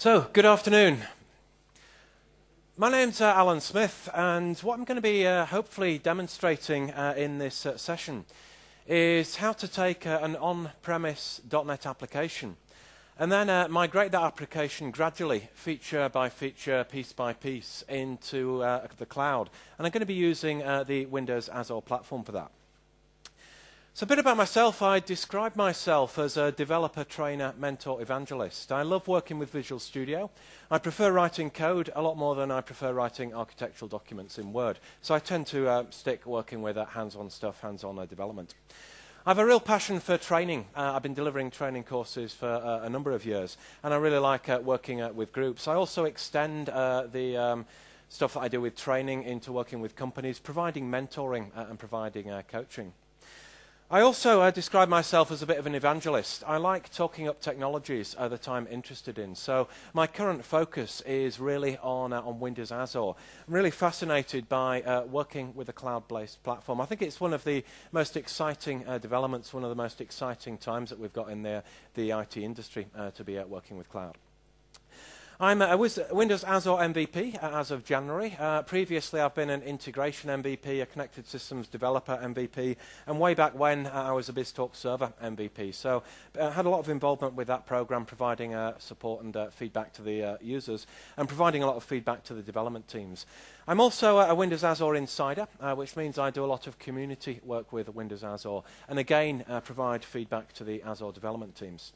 So, good afternoon. My name's Alan Smith, and what I'm going to be hopefully demonstrating in this session is how to take an on-premise .NET application and then migrate that application gradually, feature by feature, piece by piece, into the cloud. And I'm going to be using the Windows Azure platform for that. So a bit about myself. I describe myself as a developer, trainer, mentor, evangelist. I love working with Visual Studio. I prefer writing code a lot more than I prefer writing architectural documents in Word. So I tend to stick working with hands-on stuff, hands-on development. I have a real passion for training. I've been delivering training courses for a number of years, and I really like working with groups. I also extend the stuff that I do with training into working with companies, providing mentoring and providing coaching. I also describe myself as a bit of an evangelist. I like talking up technologies that I'm interested in. So my current focus is really on Windows Azure. I'm really fascinated by working with a cloud-based platform. I think it's one of the most exciting developments, one of the most exciting times that we've got in the IT industry to be working with cloud. I'm a Windows Azure MVP as of January. Previously, I've been an integration MVP, a connected systems developer MVP, and way back when, I was a BizTalk server MVP. So I had a lot of involvement with that program, providing support and feedback to the users, and providing a lot of feedback to the development teams. I'm also a Windows Azure insider, which means I do a lot of community work with Windows Azure, and again, provide feedback to the Azure development teams.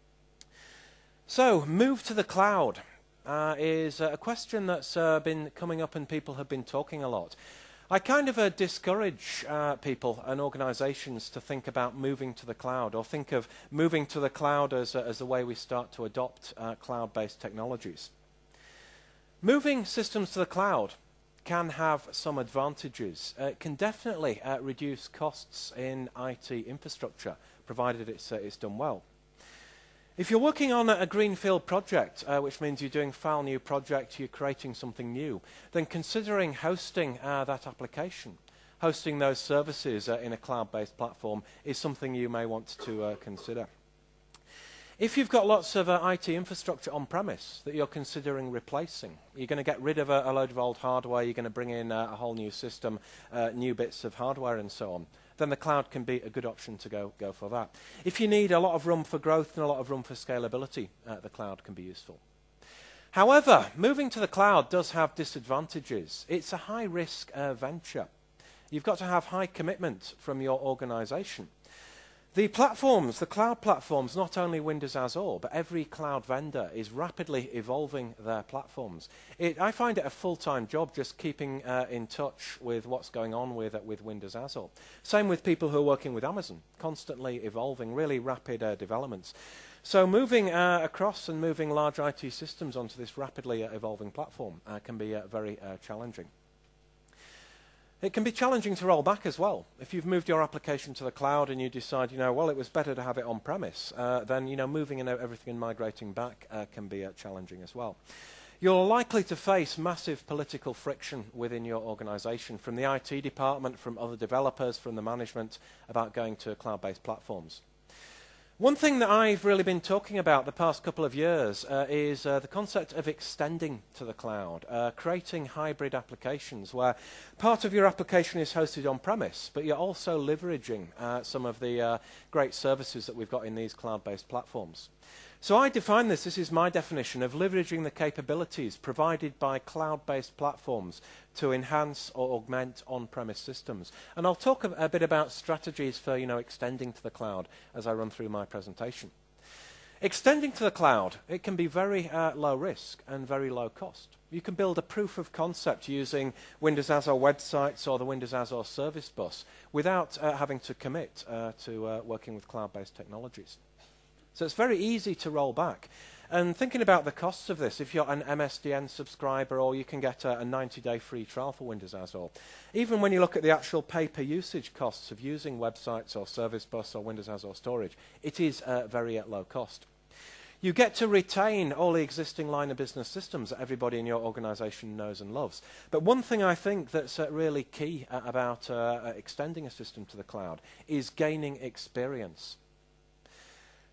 So, move to the cloud is a question that's been coming up and people have been talking a lot. I kind of discourage people and organizations to think about moving to the cloud or think of moving to the cloud as a way we start to adopt cloud-based technologies. Moving systems to the cloud can have some advantages. It can definitely reduce costs in IT infrastructure, provided it's done well. If you're working on a greenfield project, which means you're doing file new project, you're creating something new, then considering hosting that application, hosting those services in a cloud-based platform is something you may want to consider. If you've got lots of IT infrastructure on-premise that you're considering replacing, you're going to get rid of a load of old hardware, you're going to bring in a whole new system, new bits of hardware and so on, then the cloud can be a good option to go for that. If you need a lot of room for growth and a lot of room for scalability, the cloud can be useful. However, moving to the cloud does have disadvantages. It's a high-risk venture. You've got to have high commitment from your organization. The platforms, the cloud platforms, not only Windows Azure, but every cloud vendor is rapidly evolving their platforms. I find it a full-time job just keeping in touch with what's going on with Windows Azure. Same with people who are working with Amazon, constantly evolving, really rapid developments. So moving across and moving large IT systems onto this rapidly evolving platform can be very challenging. It can be challenging to roll back as well. If you've moved your application to the cloud and you decide, well, it was better to have it on-premise, then, moving everything and migrating back can be challenging as well. You're likely to face massive political friction within your organization, from the IT department, from other developers, from the management, about going to cloud-based platforms. One thing that I've really been talking about the past couple of years is the concept of extending to the cloud, creating hybrid applications where part of your application is hosted on-premise, but you're also leveraging some of the great services that we've got in these cloud-based platforms. So I define this is my definition of leveraging the capabilities provided by cloud-based platforms to enhance or augment on-premise systems. And I'll talk a bit about strategies for extending to the cloud as I run through my presentation. Extending to the cloud, it can be very low risk and very low cost. You can build a proof of concept using Windows Azure websites or the Windows Azure Service Bus without having to commit to working with cloud-based technologies. So it's very easy to roll back. And thinking about the costs of this, if you're an MSDN subscriber, or you can get a 90-day free trial for Windows Azure, even when you look at the actual pay-per-usage costs of using websites or Service Bus or Windows Azure Storage, it is very at low cost. You get to retain all the existing line of business systems that everybody in your organization knows and loves. But one thing I think that's really key about extending a system to the cloud is gaining experience.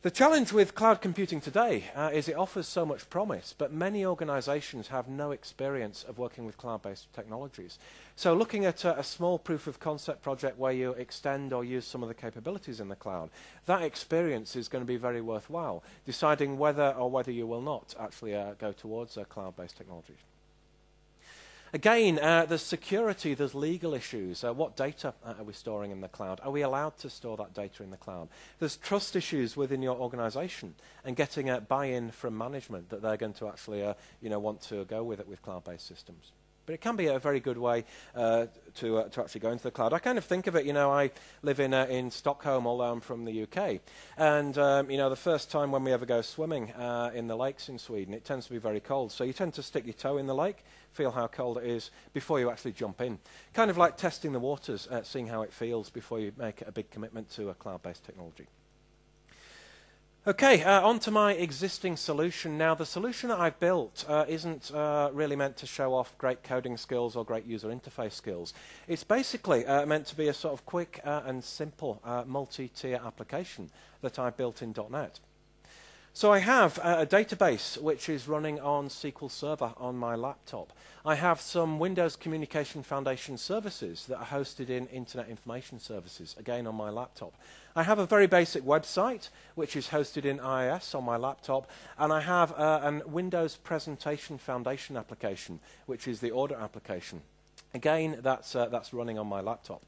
The challenge with cloud computing today is it offers so much promise, but many organizations have no experience of working with cloud-based technologies. So looking at a small proof of concept project where you extend or use some of the capabilities in the cloud, that experience is going to be very worthwhile, deciding whether you will not actually go towards cloud-based technologies. Again, there's security, there's legal issues. What data are we storing in the cloud? Are we allowed to store that data in the cloud? There's trust issues within your organization and getting a buy-in from management that they're going to actually want to go with it with cloud-based systems. But it can be a very good way to actually go into the cloud. I kind of think of it, I live in Stockholm, although I'm from the UK. And, the first time when we ever go swimming in the lakes in Sweden, it tends to be very cold. So you tend to stick your toe in the lake, feel how cold it is before you actually jump in. Kind of like testing the waters, seeing how it feels before you make a big commitment to a cloud-based technology. Okay, on to my existing solution. Now, the solution that I've built isn't really meant to show off great coding skills or great user interface skills. It's basically meant to be a sort of quick and simple multi-tier application that I built in .NET. So I have a database which is running on SQL Server on my laptop. I have some Windows Communication Foundation services that are hosted in Internet Information Services, again on my laptop. I have a very basic website which is hosted in IIS on my laptop, and I have a Windows Presentation Foundation application, which is the order application. Again, that's running on my laptop.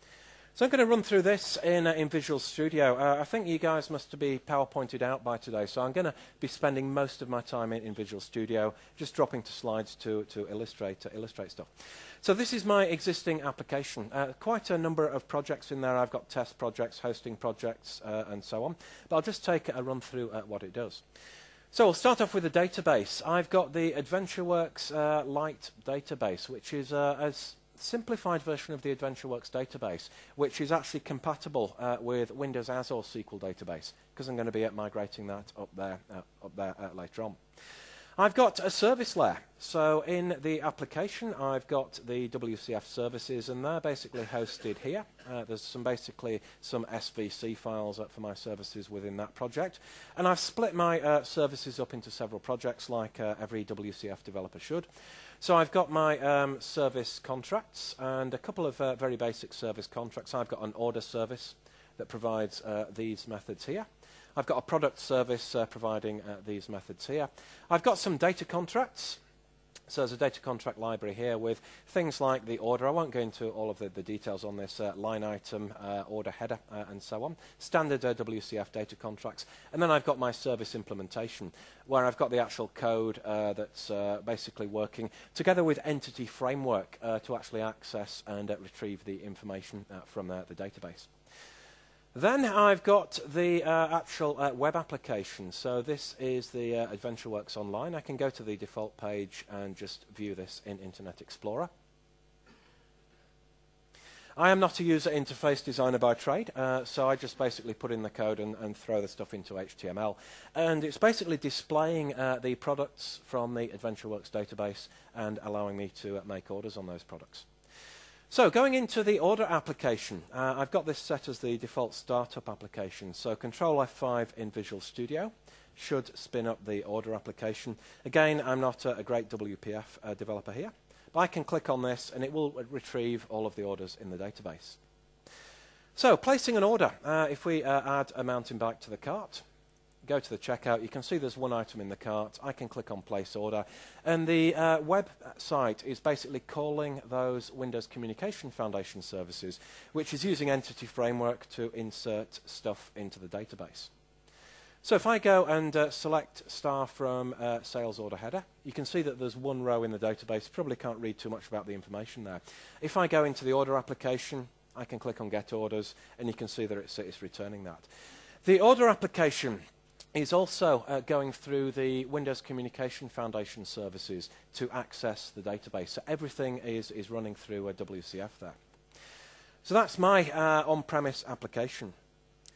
So I'm going to run through this in Visual Studio. I think you guys must be PowerPointed out by today, so I'm going to be spending most of my time in Visual Studio, just dropping to slides to illustrate stuff. So this is my existing application. Quite a number of projects in there. I've got test projects, hosting projects, and so on. But I'll just take a run through what it does. So we'll start off with the database. I've got the AdventureWorks Lite database, which is a simplified version of the AdventureWorks database, which is actually compatible with Windows Azure SQL database, because I'm going to be migrating that up there later on. I've got a service layer. So in the application, I've got the WCF services, and they're basically hosted here. There's basically some SVC files for my services within that project. And I've split my services up into several projects, like every WCF developer should. So I've got my service contracts and a couple of very basic service contracts. I've got an order service that provides these methods here. I've got a product service providing these methods here. I've got some data contracts. So there's a data contract library here with things like the order. I won't go into all of the details on this, line item, order header, and so on. Standard WCF data contracts. And then I've got my service implementation, where I've got the actual code that's basically working together with Entity Framework to actually access and retrieve the information from the database. Then I've got the actual web application. So this is the AdventureWorks Online. I can go to the default page and just view this in Internet Explorer. I am not a user interface designer by trade, so I just basically put in the code and throw the stuff into HTML. And it's basically displaying the products from the AdventureWorks database and allowing me to make orders on those products. So going into the order application, I've got this set as the default startup application. So Control F5 in Visual Studio should spin up the order application. Again, I'm not a great WPF developer here, but I can click on this and it will retrieve all of the orders in the database. So placing an order, if we add a mountain bike to the cart, go to the checkout, you can see there's one item in the cart. I can click on place order, and the website is basically calling those Windows Communication Foundation services, which is using Entity Framework to insert stuff into the database. So if I go and select star from sales order header, you can see that there's one row in the database. Probably can't read too much about the information there. If I go into the order application, I can click on get orders, and you can see that it's returning that. The order application is also going through the Windows Communication Foundation services to access the database. So everything is running through a WCF there. So that's my on-premise application.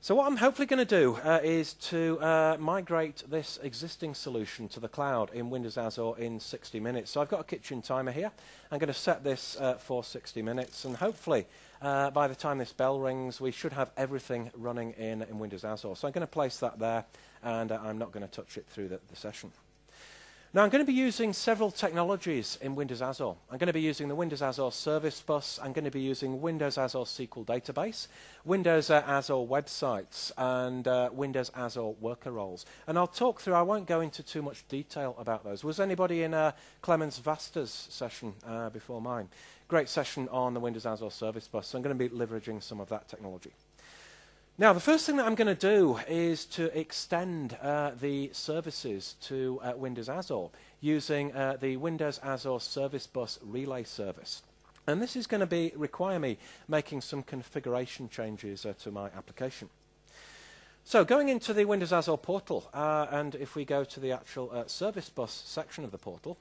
So what I'm hopefully going to do is to migrate this existing solution to the cloud in Windows Azure in 60 minutes. So I've got a kitchen timer here. I'm going to set this for 60 minutes, and hopefully by the time this bell rings, we should have everything running in Windows Azure. So I'm going to place that there, and I'm not going to touch it through the session. Now, I'm going to be using several technologies in Windows Azure. I'm going to be using the Windows Azure Service Bus. I'm going to be using Windows Azure SQL Database, Windows Azure Websites, and Windows Azure Worker Roles. And I'll talk through, I won't go into too much detail about those. Was anybody in Clemens Vasta's session before mine? Great session on the Windows Azure Service Bus. So I'm going to be leveraging some of that technology. Now, the first thing that I'm going to do is to extend the services to Windows Azure using the Windows Azure Service Bus Relay Service. And this is going to require me making some configuration changes to my application. So going into the Windows Azure portal, and if we go to the actual Service Bus section of the portal,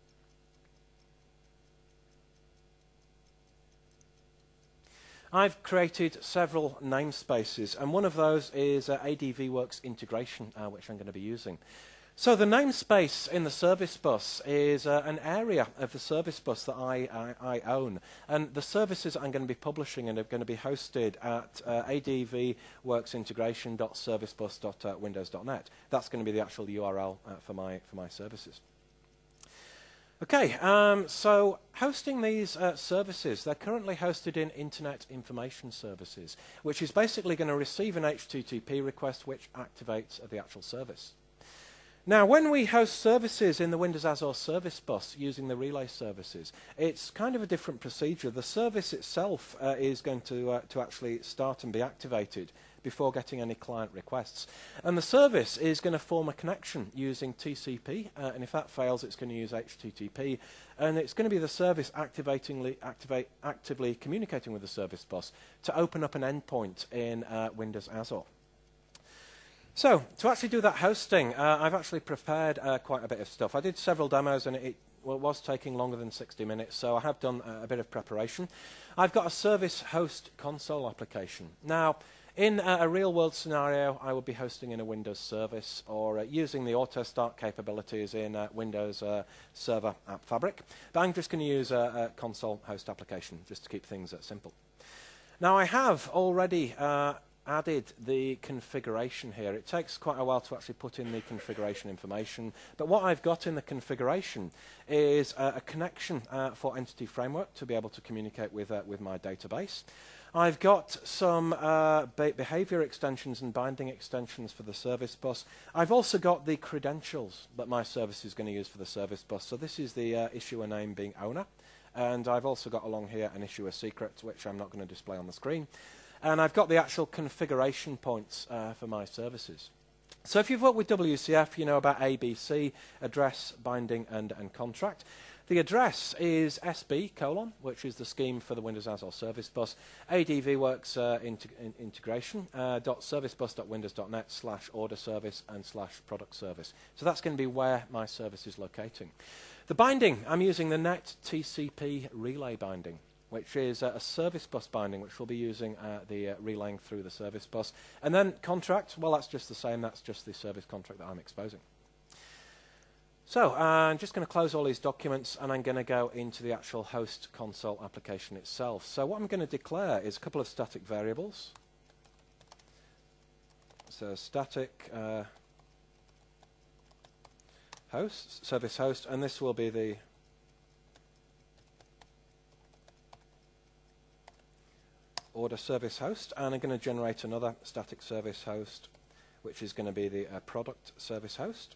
I've created several namespaces, and one of those is ADVWorks integration, which I'm going to be using. So the namespace in the service bus is an area of the service bus that I own, and the services I'm going to be publishing and are going to be hosted at advworksintegration.servicebus.windows.net. That's going to be the actual URL for my services. Okay, so hosting these services, they're currently hosted in Internet Information Services, which is basically going to receive an HTTP request which activates the actual service. Now, when we host services in the Windows Azure Service Bus using the relay services, it's kind of a different procedure. The service itself is going to actually start and be activated before getting any client requests. And the service is going to form a connection using TCP, and if that fails, it's going to use HTTP, and it's going to be the service actively communicating with the service bus to open up an endpoint in Windows Azure. So, to actually do that hosting, I've actually prepared quite a bit of stuff. I did several demos, and it was taking longer than 60 minutes, so I have done a bit of preparation. I've got a service host console application. Now, in a real-world scenario, I would be hosting in a Windows service or using the auto-start capabilities in Windows Server App Fabric. But I'm just going to use a console host application just to keep things simple. Now, I have already added the configuration here. It takes quite a while to actually put in the configuration information, but what I've got in the configuration is a connection for Entity Framework to be able to communicate with my database. I've got some behavior extensions and binding extensions for the service bus. I've also got the credentials that my service is going to use for the service bus. So this is the issuer name being owner, and I've also got along here an issuer secret, which I'm not going to display on the screen. And I've got the actual configuration points for my services. So if you've worked with WCF, you know about ABC, address, binding, and contract. The address is SB:, which is the scheme for the Windows Azure Service Bus, ADVWorks integration, .servicebus.windows.net/order service and /product service. So that's going to be where my service is locating. The binding, I'm using the net TCP relay binding, which is a service bus binding, which we'll be using the relaying through the service bus. And then contract, well, that's just the same. That's just the service contract that I'm exposing. So I'm just going to close all these documents, and I'm going to go into the actual host console application itself. So what I'm going to declare is a couple of static variables. So static host, service host, and this will be the order service host, and I'm going to generate another static service host, which is going to be the product service host.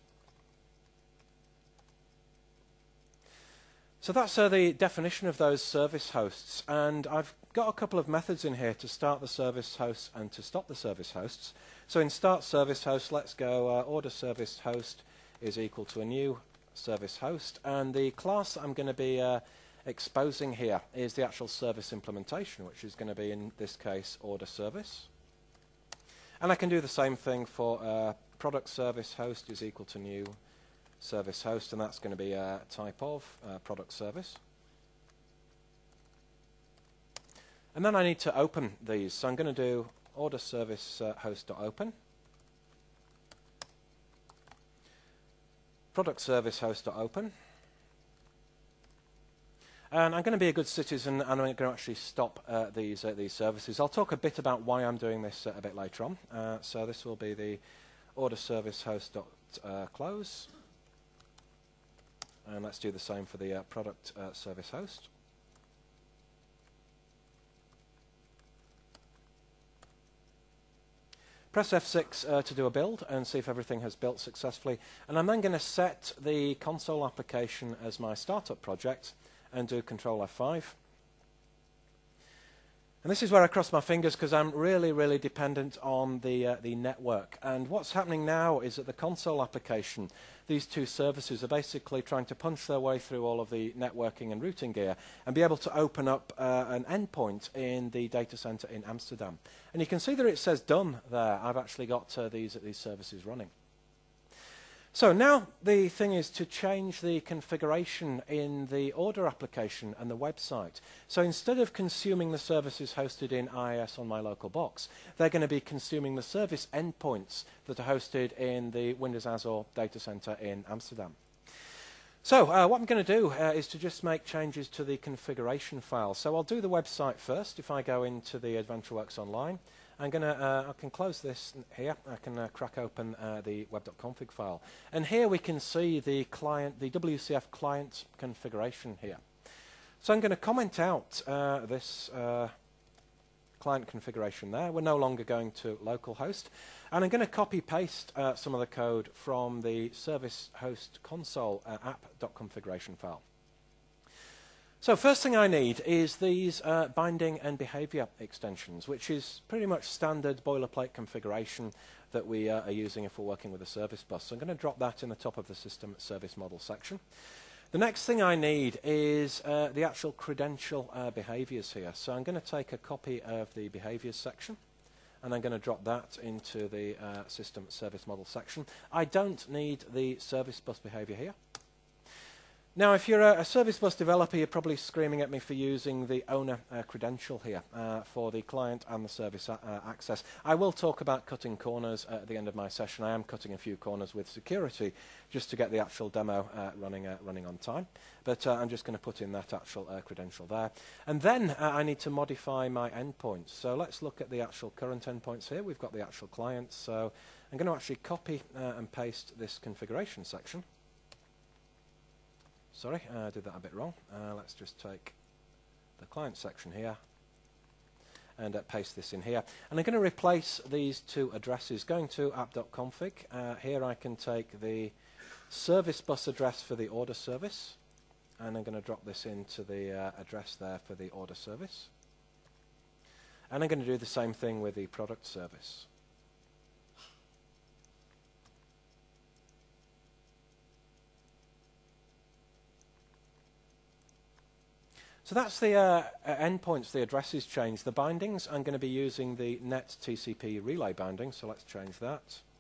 So that's the definition of those service hosts, and I've got a couple of methods in here to start the service hosts and to stop the service hosts. So in start service host, let's go order service host is equal to a new service host, and the class that I'm going to be exposing here is the actual service implementation, which is going to be, in this case, order service. And I can do the same thing for product service host is equal to new service host, and that's going to be a type of product service. And then I need to open these, so I'm going to do order service host.open, product service host.open, and I'm going to be a good citizen and I'm going to actually stop these services. I'll talk a bit about why I'm doing this a bit later on. So this will be the order service host.close. And let's do the same for the product service host. Press F6 to do a build and see if everything has built successfully. And I'm then going to set the console application as my startup project and do Control F5. And this is where I cross my fingers because I'm really, really dependent on the network. And what's happening now is that the console application, these two services are basically trying to punch their way through all of the networking and routing gear and be able to open up an endpoint in the data center in Amsterdam. And you can see that it says done there. I've actually got these services running. So now the thing is to change the configuration in the order application and the website. So instead of consuming the services hosted in IIS on my local box, they're going to be consuming the service endpoints that are hosted in the Windows Azure data center in Amsterdam. So what I'm going to do is to just make changes to the configuration file. So I'll do the website first. If I go into the AdventureWorks Online, I can close this here. I can crack open the web.config file. And here we can see the client, the WCF client configuration here. So I'm going to comment out this client configuration there. We're no longer going to localhost. And I'm going to copy paste some of the code from the service host console app.configuration file. So first thing I need is these binding and behavior extensions, which is pretty much standard boilerplate configuration that we are using if we're working with a service bus. So I'm going to drop that in the top of the system service model section. The next thing I need is the actual credential behaviors here. So I'm going to take a copy of the behaviors section and I'm going to drop that into the system service model section. I don't need the service bus behavior here. Now, if you're a service bus developer, you're probably screaming at me for using the owner credential here for the client and the service access. I will talk about cutting corners at the end of my session. I am cutting a few corners with security just to get the actual demo running on time. But I'm just going to put in that actual credential there. And then I need to modify my endpoints. So let's look at the actual current endpoints here. We've got the actual clients. So I'm going to actually copy and paste this configuration section. Sorry, I did that a bit wrong. Let's just take the client section here and paste this in here. And I'm going to replace these two addresses. Going to app.config, here I can take the service bus address for the order service, and I'm going to drop this into the address there for the order service. And I'm going to do the same thing with the product service. So that's the endpoints, the addresses changed. The bindings, I'm going to be using the net TCP relay binding, so let's change that.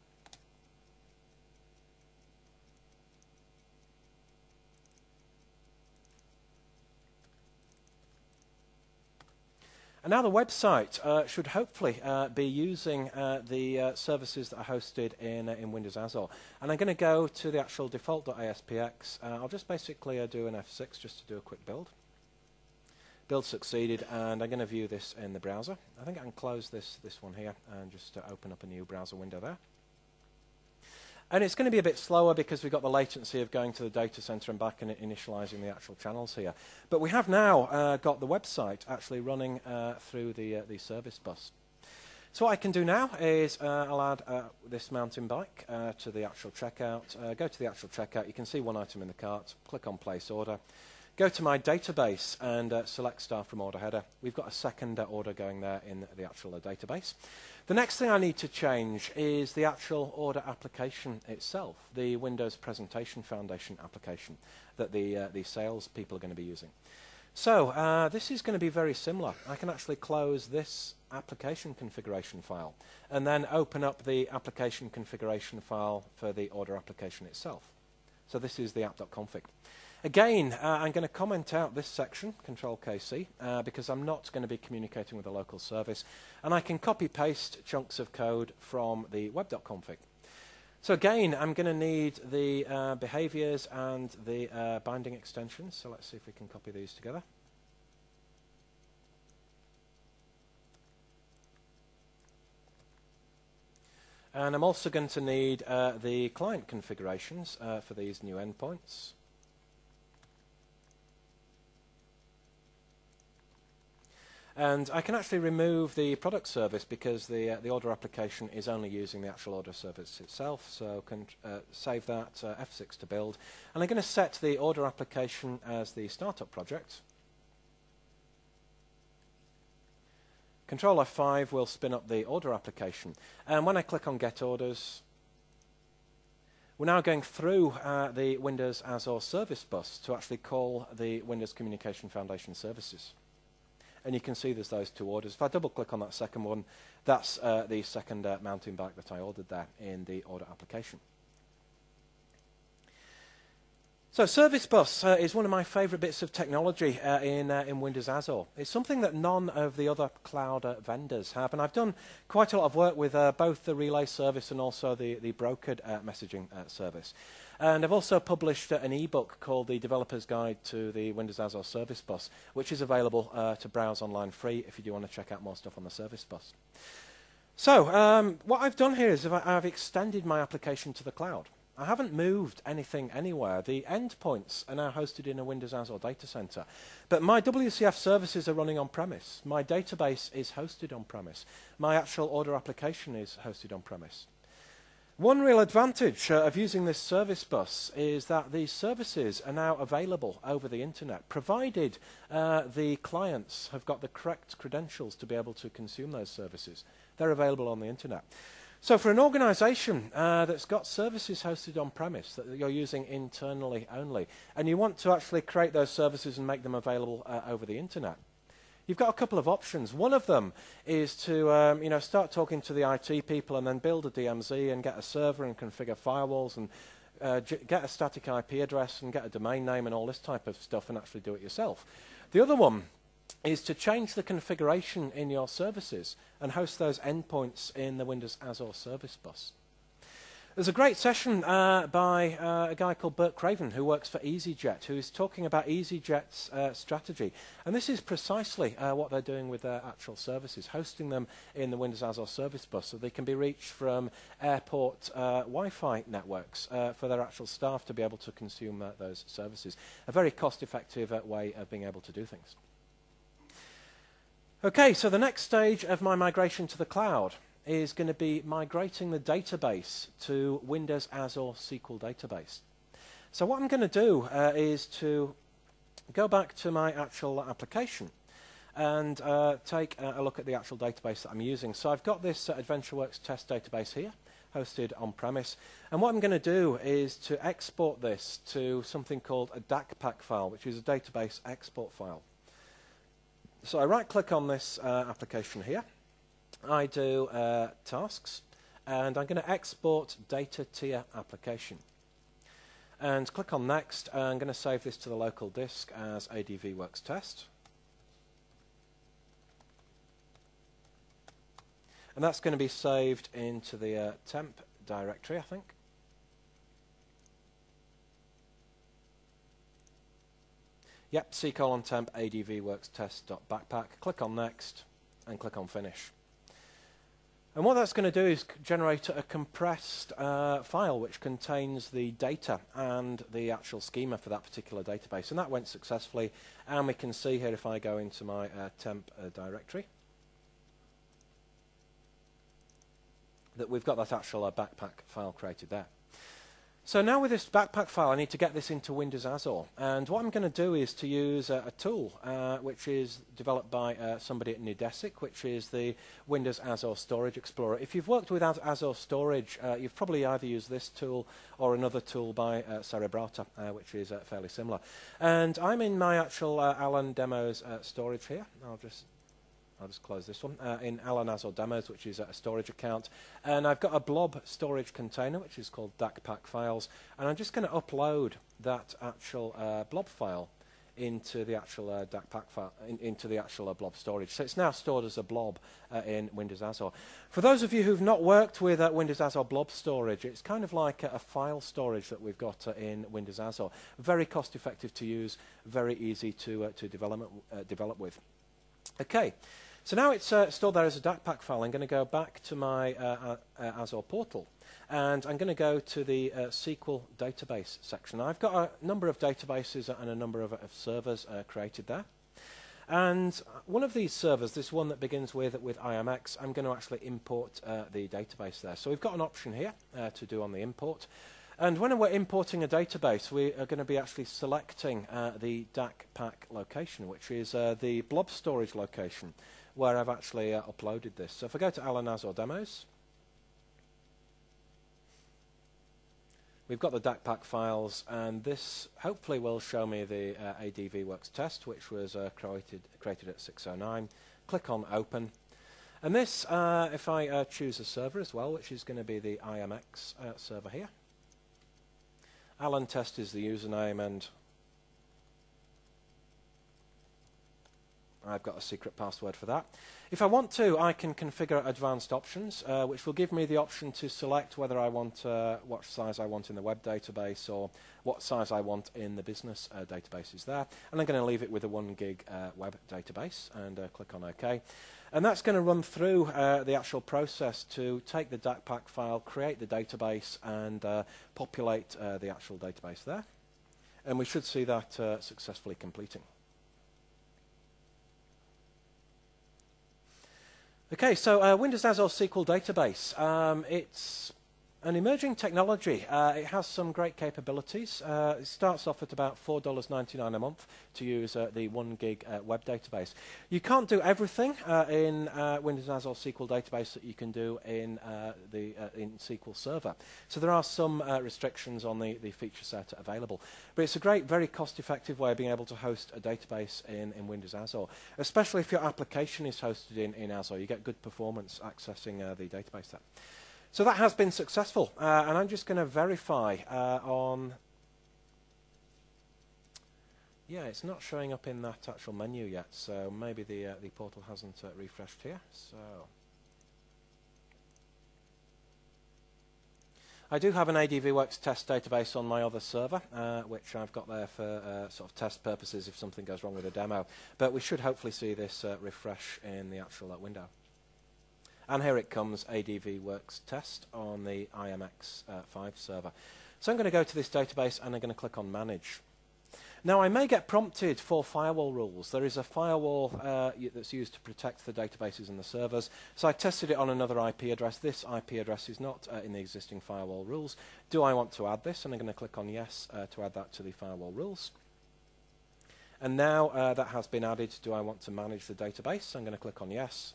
And now the website should hopefully be using the services that are hosted in Windows Azure. And I'm going to go to the actual default.aspx. I'll just basically do an F6 just to do a quick build. Build succeeded, and I'm going to view this in the browser. I think I can close this one here and just open up a new browser window there. And it's going to be a bit slower because we've got the latency of going to the data center and back and initializing the actual channels here. But we have now got the website actually running through the service bus. So what I can do now is I'll add this mountain bike to the actual checkout. Go to the actual checkout. You can see one item in the cart. Click on place order. Go to my database and select star from order header. We've got a second order going there in the actual database. The next thing I need to change is the actual order application itself, the Windows Presentation Foundation application that the sales people are going to be using. So this is going to be very similar. I can actually close this application configuration file and then open up the application configuration file for the order application itself. So this is the app.config. Again, I'm going to comment out this section, Control KC, because I'm not going to be communicating with a local service, and I can copy-paste chunks of code from the web.config. So again, I'm going to need the behaviors and the binding extensions, so let's see if we can copy these together. And I'm also going to need the client configurations for these new endpoints. And I can actually remove the product service because the order application is only using the actual order service itself. So I can save that, F6 to build. And I'm going to set the order application as the startup project. Control F5 will spin up the order application. And when I click on Get Orders, we're now going through the Windows Azure Service Bus to actually call the Windows Communication Foundation services. And you can see there's those two orders. If I double-click on that second one, that's the second mountain bike that I ordered there in the order application. So Service Bus is one of my favorite bits of technology in Windows Azure. It's something that none of the other cloud vendors have, and I've done quite a lot of work with both the relay service and also the brokered messaging service. And I've also published an ebook called The Developer's Guide to the Windows Azure Service Bus, which is available to browse online free if you do want to check out more stuff on the Service Bus. So what I've done here is I've extended my application to the cloud. I haven't moved anything anywhere. The endpoints are now hosted in a Windows Azure data center. But my WCF services are running on-premise. My database is hosted on-premise. My actual order application is hosted on-premise. One real advantage of using this service bus is that these services are now available over the internet, provided the clients have got the correct credentials to be able to consume those services. They're available on the internet. So for an organization that's got services hosted on-premise that you're using internally only, and you want to actually create those services and make them available over the internet, you've got a couple of options. One of them is to start talking to the IT people and then build a DMZ and get a server and configure firewalls and get a static IP address and get a domain name and all this type of stuff and actually do it yourself. The other one is to change the configuration in your services and host those endpoints in the Windows Azure Service Bus. There's a great session by a guy called Bert Craven who works for EasyJet, who is talking about EasyJet's strategy. And this is precisely what they're doing with their actual services, hosting them in the Windows Azure Service Bus so they can be reached from airport Wi-Fi networks for their actual staff to be able to consume those services. A very cost-effective way of being able to do things. Okay, so the next stage of my migration to the cloud is going to be migrating the database to Windows Azure SQL database. So what I'm going to do is to go back to my actual application and take a look at the actual database that I'm using. So I've got this AdventureWorks test database here, hosted on-premise. And what I'm going to do is to export this to something called a DACPAC file, which is a database export file. So I right-click on this application here. I do tasks, and I'm going to export data tier application. And click on next, and I'm going to save this to the local disk as ADVWorks test. And that's going to be saved into the temp directory, I think. Yep, C:temp ADVWorks test.backpack. Click on next, and click on finish. And what that's going to do is generate a compressed file which contains the data and the actual schema for that particular database. And that went successfully. And we can see here if I go into my temp directory that we've got that actual backpack file created there. So now with this backpack file, I need to get this into Windows Azure. And what I'm going to do is to use a tool which is developed by somebody at Neudesic, which is the Windows Azure Storage Explorer. If you've worked with Azure Storage, you've probably either used this tool or another tool by Cerebrata, which is fairly similar. And I'm in my actual Alan Demos storage here. I'll just I'll just close this one, in Alan Azor Demos, which is a storage account. And I've got a blob storage container, which is called DACPack files. And I'm just going to upload that actual blob file into the actual DACPack file, into the actual blob storage. So it's now stored as a blob in Windows Azure. For those of you who've not worked with Windows Azure blob storage, it's kind of like a file storage that we've got in Windows Azure. Very cost effective to use, very easy to develop with. Okay, so now it's stored there as a DACPack file. I'm going to go back to my Azure portal. And I'm going to go to the SQL database section. I've got a number of databases and a number of servers created there. And one of these servers, this one that begins with IMX, I'm going to actually import the database there. So we've got an option here to do on the import. And when we're importing a database, we are going to be actually selecting the DACPack location, which is the blob storage location, where I've actually uploaded this. So if I go to Alan Azor Demos, we've got the DACPack files, and this hopefully will show me the ADVWorks test, which was created at 6:09. Click on Open. And this, if I choose a server as well, which is going to be the IMX server here. Alan Test is the username, and I've got a secret password for that. If I want to, I can configure advanced options, which will give me the option to select whether I want what size I want in the web database or what size I want in the business databases there. And I'm going to leave it with a 1 gig web database and click on OK. And that's going to run through the actual process to take the DACPack file, create the database, and populate the actual database there. And we should see that successfully completing. Okay, so Windows Azure SQL Database. It's an emerging technology. It has some great capabilities. It starts off at about $4.99 a month to use the 1 gig web database. You can't do everything in Windows Azure SQL Database that you can do in in SQL Server. So there are some restrictions on the feature set available. But it's a great, very cost-effective way of being able to host a database in Windows Azure, especially if your application is hosted in Azure. You get good performance accessing the database there. So that has been successful, and I'm just going to verify on... Yeah, it's not showing up in that actual menu yet, so maybe the portal hasn't refreshed here. So I do have an ADVWorks test database on my other server, which I've got there for sort of test purposes if something goes wrong with a demo. But we should hopefully see this refresh in the actual window. And here it comes, ADVWorks test on the IMX5 server. So I'm going to go to this database and I'm going to click on Manage. Now I may get prompted for firewall rules. There is a firewall that's used to protect the databases and the servers. So I tested it on another IP address. This IP address is not in the existing firewall rules. Do I want to add this? And I'm going to click on Yes to add that to the firewall rules. And now that has been added, do I want to manage the database? I'm going to click on Yes.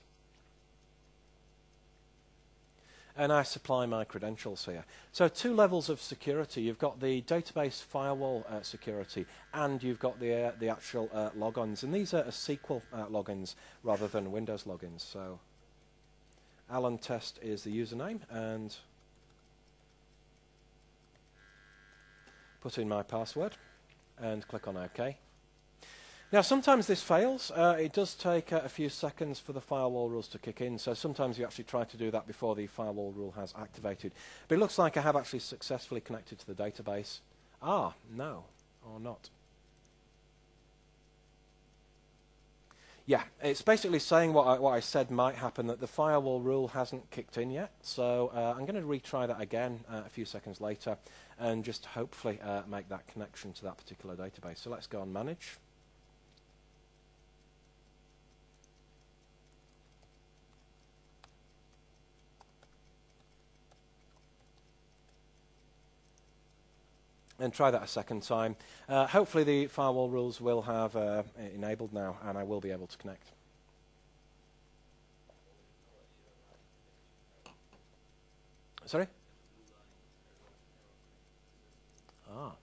And I supply my credentials here. So 2 levels of security. You've got the database firewall security, and you've got the actual logins. And these are SQL logins rather than Windows logins. So Alan Test is the username, and put in my password and click on OK. Now, sometimes this fails. It does take a few seconds for the firewall rules to kick in, so sometimes you actually try to do that before the firewall rule has activated. But it looks like I have actually successfully connected to the database. Ah, no, or not. Yeah, it's basically saying what I said might happen, that the firewall rule hasn't kicked in yet. So I'm going to retry that again a few seconds later and just hopefully make that connection to that particular database. So let's go on Manage. And try that a second time. Hopefully the firewall rules will have enabled now, and I will be able to connect. Sorry? Ah.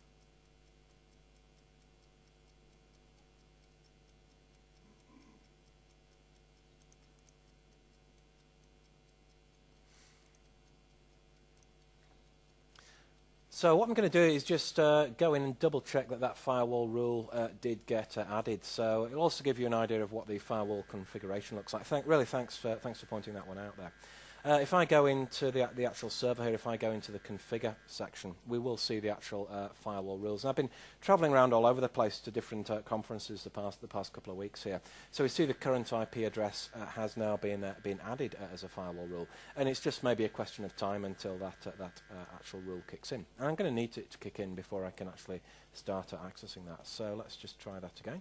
So what I'm going to do is just go in and double check that that firewall rule did get added. So it'll also give you an idea of what the firewall configuration looks like. Really, thanks for pointing that one out there. If I go into the actual server here, if I go into the configure section, we will see the actual firewall rules. And I've been traveling around all over the place to different conferences the past couple of weeks here. So we see the current IP address has now been added as a firewall rule, and it's just maybe a question of time until that actual rule kicks in. And I'm going to need it to kick in before I can actually start accessing that. So let's just try that again.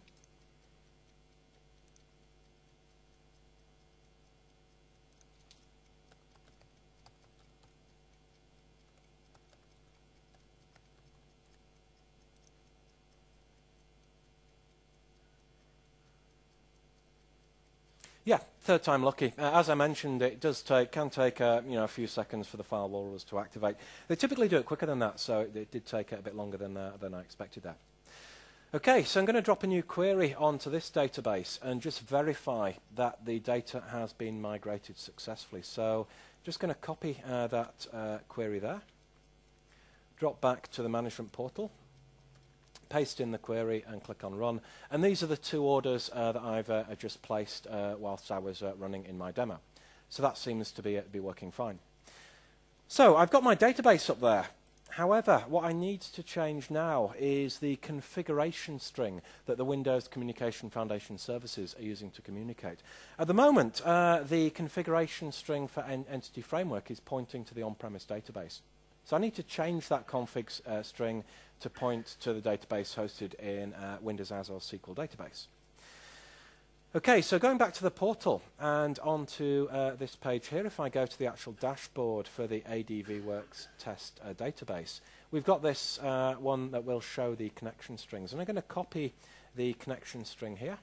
Yeah, third time lucky. As I mentioned, it can take a few seconds for the firewall rules to activate. They typically do it quicker than that, so it did take a bit longer than I expected there. Okay, so I'm going to drop a new query onto this database and just verify that the data has been migrated successfully. So just going to copy that query there, drop back to the management portal, paste in the query and click on run. And these are the two orders that I've just placed whilst I was running in my demo. So that seems to be working fine. So I've got my database up there. However, what I need to change now is the configuration string that the Windows Communication Foundation services are using to communicate. At the moment, the configuration string for Entity Framework is pointing to the on-premise database. So I need to change that config string to point to the database hosted in Windows Azure SQL database. Okay, so going back to the portal and onto this page here, if I go to the actual dashboard for the ADVWorks test database, we've got this one that will show the connection strings. And I'm going to copy the connection string here.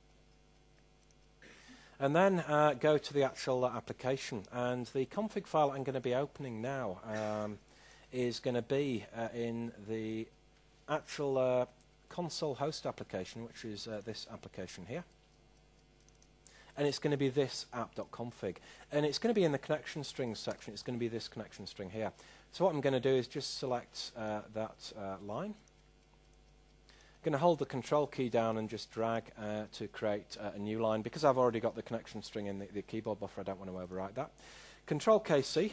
And then go to the actual application. And the config file I'm going to be opening now is going to be in the actual console host application, which is this application here. And it's going to be this app.config. And it's going to be in the connection strings section. It's going to be this connection string here. So what I'm going to do is just select that line. I'm going to hold the control key down and just drag to create a new line. Because I've already got the connection string in the keyboard buffer, I don't want to overwrite that. Control KC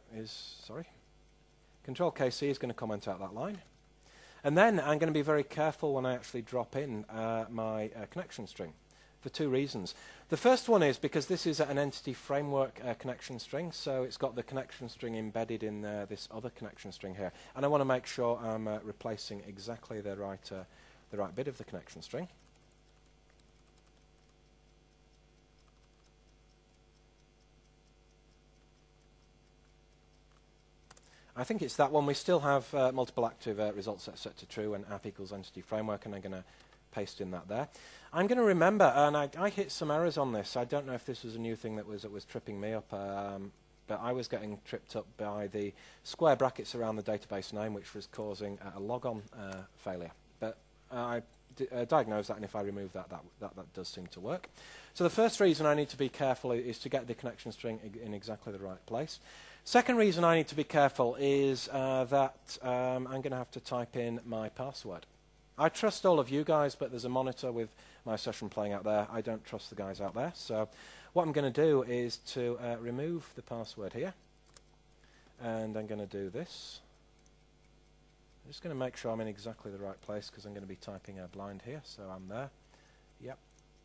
Control KC is going to comment out that line. And then I'm going to be very careful when I actually drop in my connection string for two reasons. The first one is because this is an Entity Framework connection string, so it's got the connection string embedded in this other connection string here. And I want to make sure I'm replacing exactly the right bit of the connection string. I think it's that one. We still have multiple active results set to true and app equals entity framework, and I'm going to paste in that there. I'm going to remember, and I hit some errors on this. I don't know if this was a new thing that was tripping me up, but I was getting tripped up by the square brackets around the database name, which was causing a logon failure. But I diagnosed that, and if I remove that does seem to work. So the first reason I need to be careful is to get the connection string in exactly the right place. Second reason I need to be careful is that I'm going to have to type in my password. I trust all of you guys, but there's a monitor with my session playing out there. I don't trust the guys out there. So what I'm going to do is to remove the password here. And I'm going to do this. I'm just going to make sure I'm in exactly the right place because I'm going to be typing blind here. So I'm there. Yep.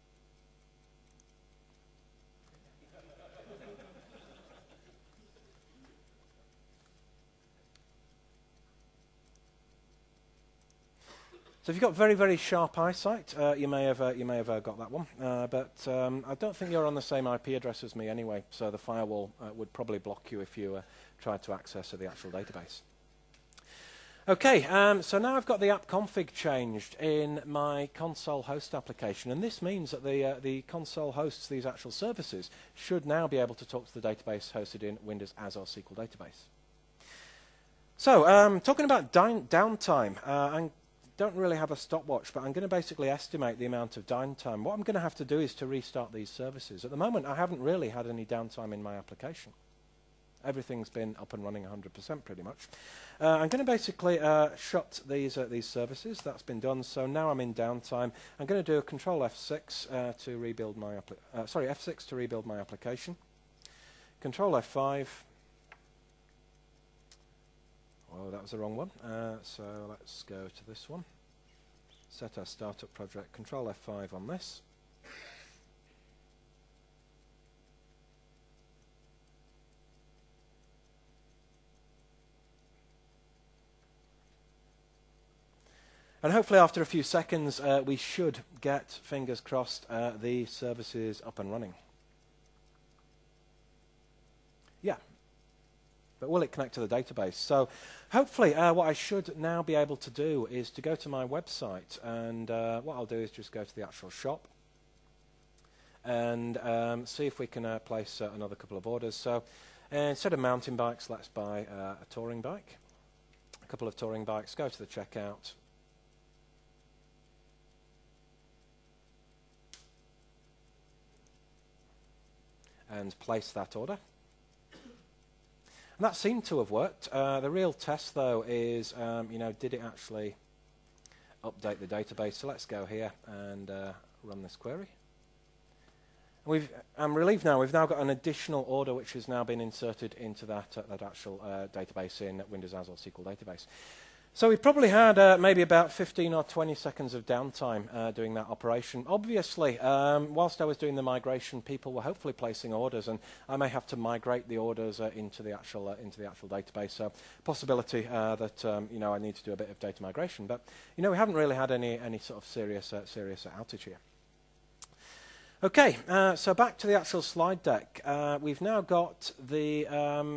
So if you've got very, very sharp eyesight, you may have got that one. But I don't think you're on the same IP address as me anyway, so the firewall would probably block you if you tried to access the actual database. Okay, so now I've got the app config changed in my console host application, and this means that the console hosts, these actual services, should now be able to talk to the database hosted in Windows Azure SQL database. So, talking about downtime, I don't really have a stopwatch, but I'm going to basically estimate the amount of downtime. What I'm going to have to do is to restart these services. At the moment, I haven't really had any downtime in my application. Everything's been up and running 100% pretty much. I'm going to basically shut these services. That's been done. So now I'm in downtime. I'm going to do a Control F6 to rebuild my F6 to rebuild my application. Control F5. Oh, that was the wrong one. So let's go to this one. Set our startup project. Control F5 on this. And hopefully after a few seconds we should get, fingers crossed, the services up and running. Yeah. But will it connect to the database? So hopefully what I should now be able to do is to go to my website, and what I'll do is just go to the actual shop and see if we can place another couple of orders. So instead of mountain bikes, let's buy a touring bike. A couple of touring bikes, go to the checkout. And place that order. And that seemed to have worked. The real test, though, is, did it actually update the database? So let's go here and run this query. I'm relieved now. We've now got an additional order which has now been inserted into that actual database in Windows Azure SQL database. So we probably had maybe about 15 or 20 seconds of downtime doing that operation. Obviously, whilst I was doing the migration, people were hopefully placing orders, and I may have to migrate the orders into the actual database. So possibility that I need to do a bit of data migration. But we haven't really had any sort of serious outage here. Okay, so back to the actual slide deck. We've now got the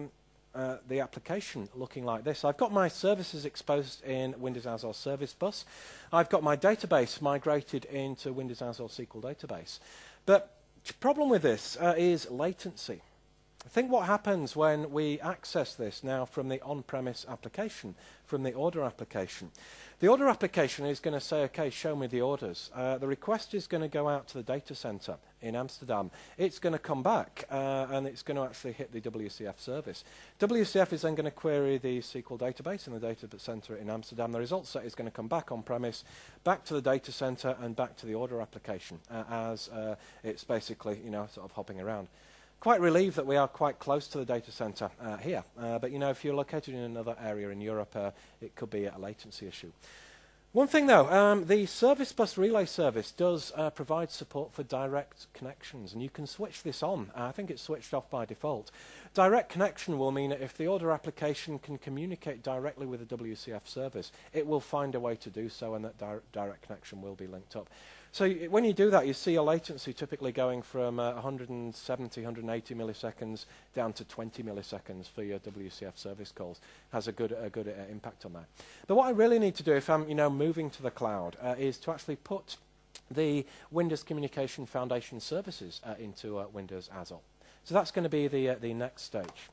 application looking like this. I've got my services exposed in Windows Azure Service Bus. I've got my database migrated into Windows Azure SQL database. But the problem with this is latency. I think what happens when we access this now from the on-premise application, from the order application, the order application is going to say, okay, show me the orders. The request is going to go out to the data center in Amsterdam. It's going to come back and it's going to actually hit the WCF service. WCF is then going to query the SQL database in the data center in Amsterdam. The result set is going to come back on-premise, back to the data center and back to the order application as it's basically, sort of hopping around. Quite relieved that we are quite close to the data center here. But, if you're located in another area in Europe, it could be a latency issue. One thing, though, the Service Bus Relay service does provide support for direct connections, and you can switch this on. I think it's switched off by default. Direct connection will mean that if the order application can communicate directly with the WCF service, it will find a way to do so, and that direct connection will be linked up. So when you do that, you see a latency typically going from 170, 180 milliseconds down to 20 milliseconds for your WCF service calls. Has a good impact on that. But what I really need to do if I'm moving to the cloud is to actually put the Windows Communication Foundation services into Windows Azure. So that's going to be the next stage.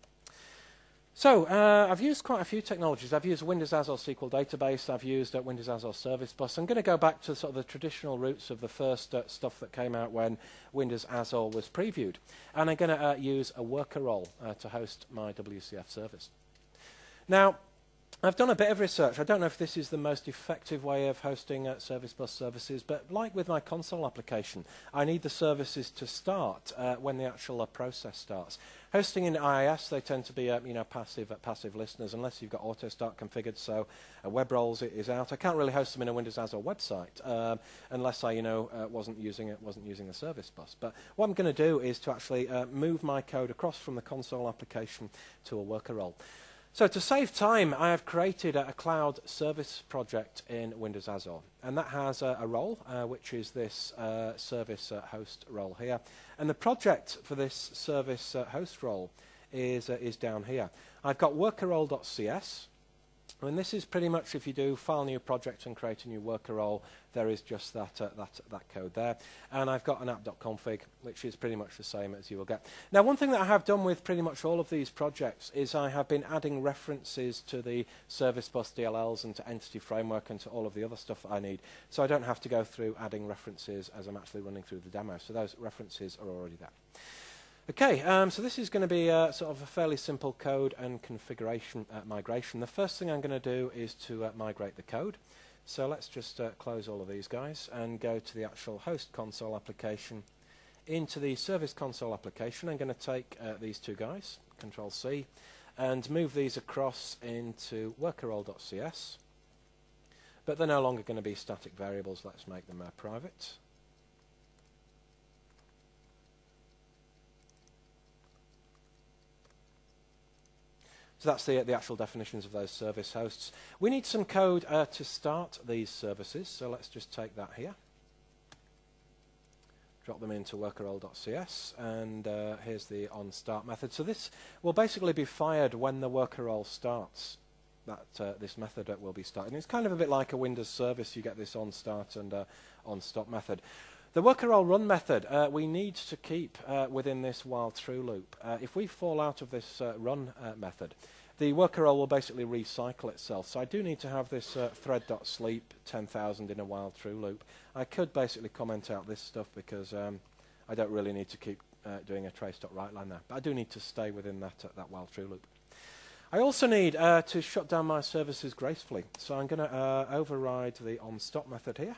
So I've used quite a few technologies. I've used Windows Azure SQL Database. I've used Windows Azure Service Bus. I'm going to go back to sort of the traditional roots of the first stuff that came out when Windows Azure was previewed. And I'm going to use a worker role to host my WCF service. Now, I've done a bit of research. I don't know if this is the most effective way of hosting Service Bus services, but like with my console application, I need the services to start when the actual process starts. Hosting in IIS, they tend to be passive listeners unless you've got auto start configured. So web roles is out. I can't really host them in a Windows Azure website unless I wasn't using the Service Bus. But what I'm going to do is to actually move my code across from the console application to a worker role. So to save time, I have created a cloud service project in Windows Azure. And that has a role, which is this service host role here. And the project for this service host role is down here. I've got workerrole.cs. And this is pretty much if you do file new project and create a new worker role, there is just that code there. And I've got an app.config, which is pretty much the same as you will get. Now, one thing that I have done with pretty much all of these projects is I have been adding references to the Service Bus DLLs and to Entity Framework and to all of the other stuff that I need. So I don't have to go through adding references as I'm actually running through the demo. So those references are already there. Okay, so this is going to be sort of a fairly simple code and configuration migration. The first thing I'm going to do is to migrate the code. So let's just close all of these guys and go to the actual host console application. Into the service console application, I'm going to take these two guys, Control C, and move these across into workerrole.cs. But they're no longer going to be static variables. Let's make them private. So that's the actual definitions of those service hosts. We need some code to start these services, so let's just take that here. Drop them into workerrole.cs, and here's the onStart method. So this will basically be fired when the workerrole starts. This method will be started. And it's kind of a bit like a Windows service. You get this onStart and onStop method. The workerrole run method, we need to keep within this while true loop. If we fall out of this run method, the workerrole will basically recycle itself. So I do need to have this thread.sleep 10,000 in a while true loop. I could basically comment out this stuff because I don't really need to keep doing a trace.writeline there. But I do need to stay within that while true loop. I also need to shut down my services gracefully. So I'm going to override the onStop method here.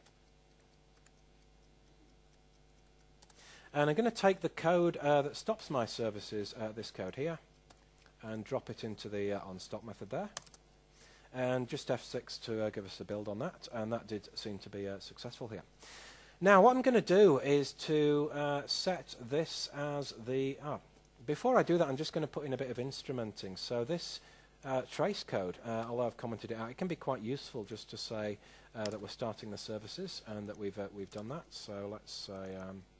And I'm going to take the code that stops my services, this code here, and drop it into the onStop method there. And just F6 to give us a build on that, and that did seem to be successful here. Now what I'm going to do is to set this as the... before I do that, I'm just going to put in a bit of instrumenting. So this trace code, although I've commented it out, it can be quite useful just to say that we're starting the services and that we've done that. So let's say...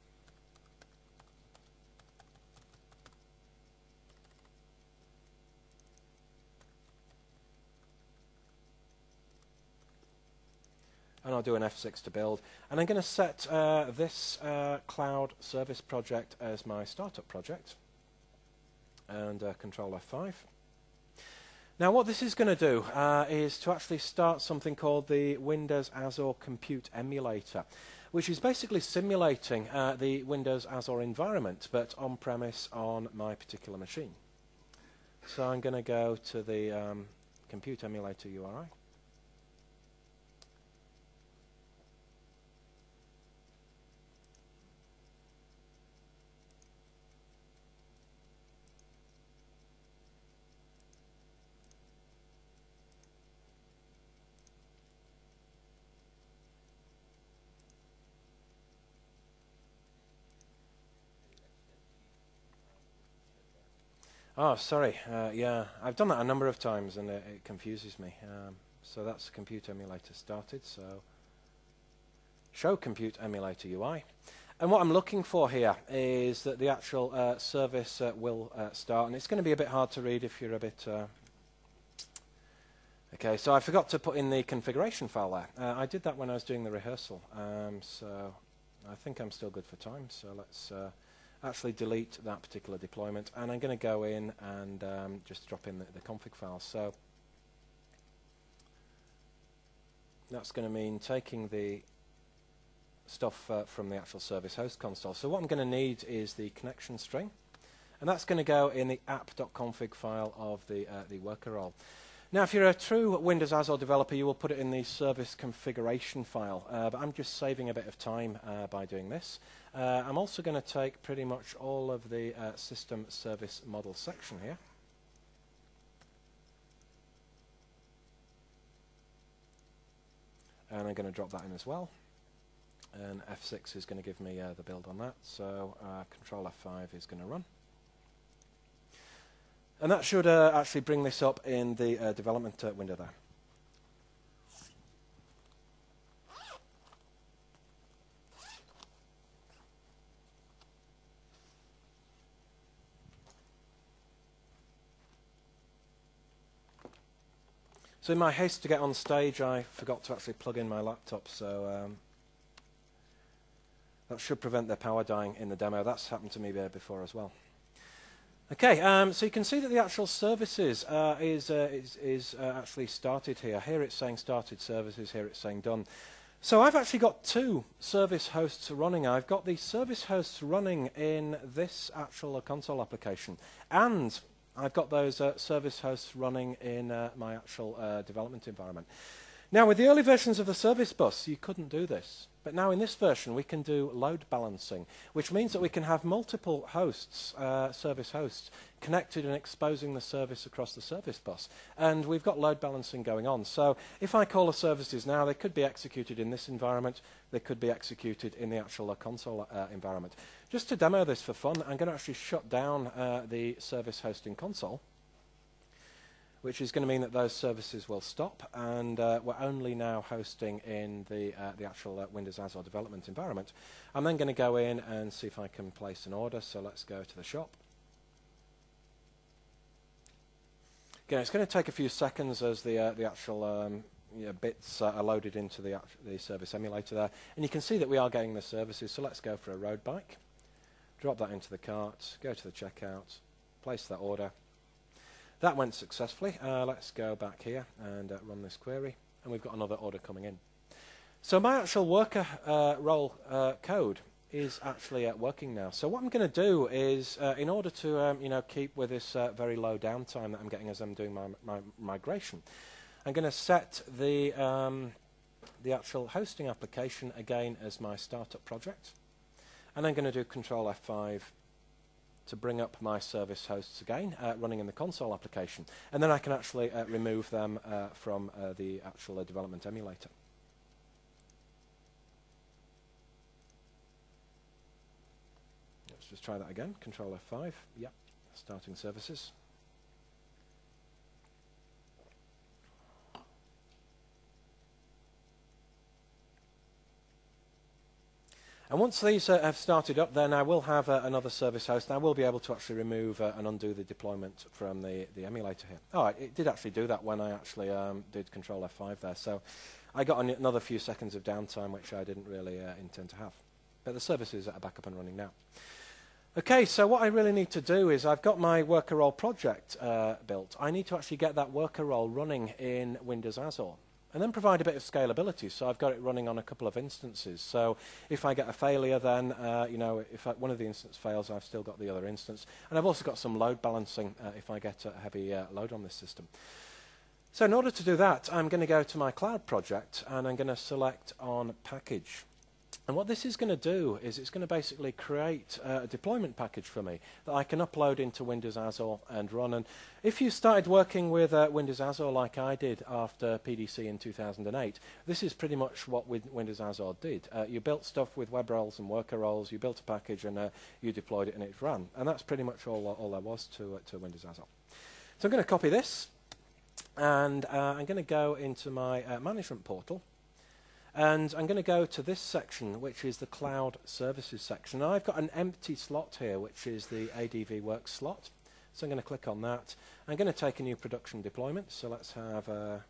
and I'll do an F6 to build. And I'm going to set this cloud service project as my startup project. And Control F5. Now what this is going to do is to actually start something called the Windows Azure Compute Emulator, which is basically simulating the Windows Azure environment, but on-premise on my particular machine. So I'm going to go to the Compute Emulator URI. Oh, sorry. Yeah, I've done that a number of times, and it confuses me. So that's Compute Emulator started. So show Compute Emulator UI. And what I'm looking for here is that the actual service will start. And it's going to be a bit hard to read if you're a bit... Okay, so I forgot to put in the configuration file there. I did that when I was doing the rehearsal. So I think I'm still good for time. So let's... actually delete that particular deployment, and I'm going to go in and just drop in the config file. So that's going to mean taking the stuff from the actual service host console. So what I'm going to need is the connection string, and that's going to go in the app.config file of the worker role. Now, if you're a true Windows Azure developer, you will put it in the service configuration file, but I'm just saving a bit of time by doing this. I'm also going to take pretty much all of the system service model section here. And I'm going to drop that in as well. And F6 is going to give me the build on that. So Control F5 is going to run. And that should actually bring this up in the development window there. So in my haste to get on stage, I forgot to actually plug in my laptop, so that should prevent the power dying in the demo. That's happened to me before as well. Okay, so you can see that the actual services is actually started here. Here it's saying started services, here it's saying done. So I've actually got two service hosts running. I've got the service hosts running in this actual console application, and I've got those service hosts running in my actual development environment. Now, with the early versions of the service bus, you couldn't do this. But now in this version, we can do load balancing, which means that we can have multiple hosts, service hosts, connected and exposing the service across the service bus. And we've got load balancing going on. So if I call the services now, they could be executed in this environment. They could be executed in the actual console environment. Just to demo this for fun, I'm going to actually shut down the service hosting console, which is going to mean that those services will stop, and we're only now hosting in the actual Windows Azure development environment. I'm then going to go in and see if I can place an order, so let's go to the shop. Again, it's going to take a few seconds as the actual bits are loaded into the service emulator there, and you can see that we are getting the services, so let's go for a road bike. Drop that into the cart, go to the checkout, place that order. That went successfully. Let's go back here and run this query, and we've got another order coming in. So my actual worker role code is actually working now. So what I'm going to do is, in order to keep with this very low downtime that I'm getting as I'm doing my migration, I'm going to set the actual hosting application again as my startup project, and I'm going to do Control F5 to bring up my service hosts again, running in the console application. And then I can actually remove them from the actual development emulator. Let's just try that again. Control F5. Yep, starting services. And once these have started up, then I will have another service host, and I will be able to actually remove and undo the deployment from the emulator here. Oh, it did actually do that when I actually did Control F5 there. So I got another few seconds of downtime, which I didn't really intend to have. But the service is back up and running now. Okay, so what I really need to do is I've got my worker role project built. I need to actually get that worker role running in Windows Azure, and then provide a bit of scalability. So I've got it running on a couple of instances. So if I get a failure, then if one of the instances fails, I've still got the other instance. And I've also got some load balancing if I get a heavy load on this system. So in order to do that, I'm going to go to my cloud project, and I'm going to select on package. And what this is going to do is it's going to basically create a deployment package for me that I can upload into Windows Azure and run. And if you started working with Windows Azure like I did after PDC in 2008, this is pretty much what Windows Azure did. You built stuff with web roles and worker roles, you built a package, and you deployed it and it ran. And that's pretty much all there was to Windows Azure. So I'm going to copy this, and I'm going to go into my management portal. And I'm going to go to this section, which is the Cloud Services section. Now, I've got an empty slot here, which is the ADV Works slot. So I'm going to click on that. I'm going to take a new production deployment. So let's have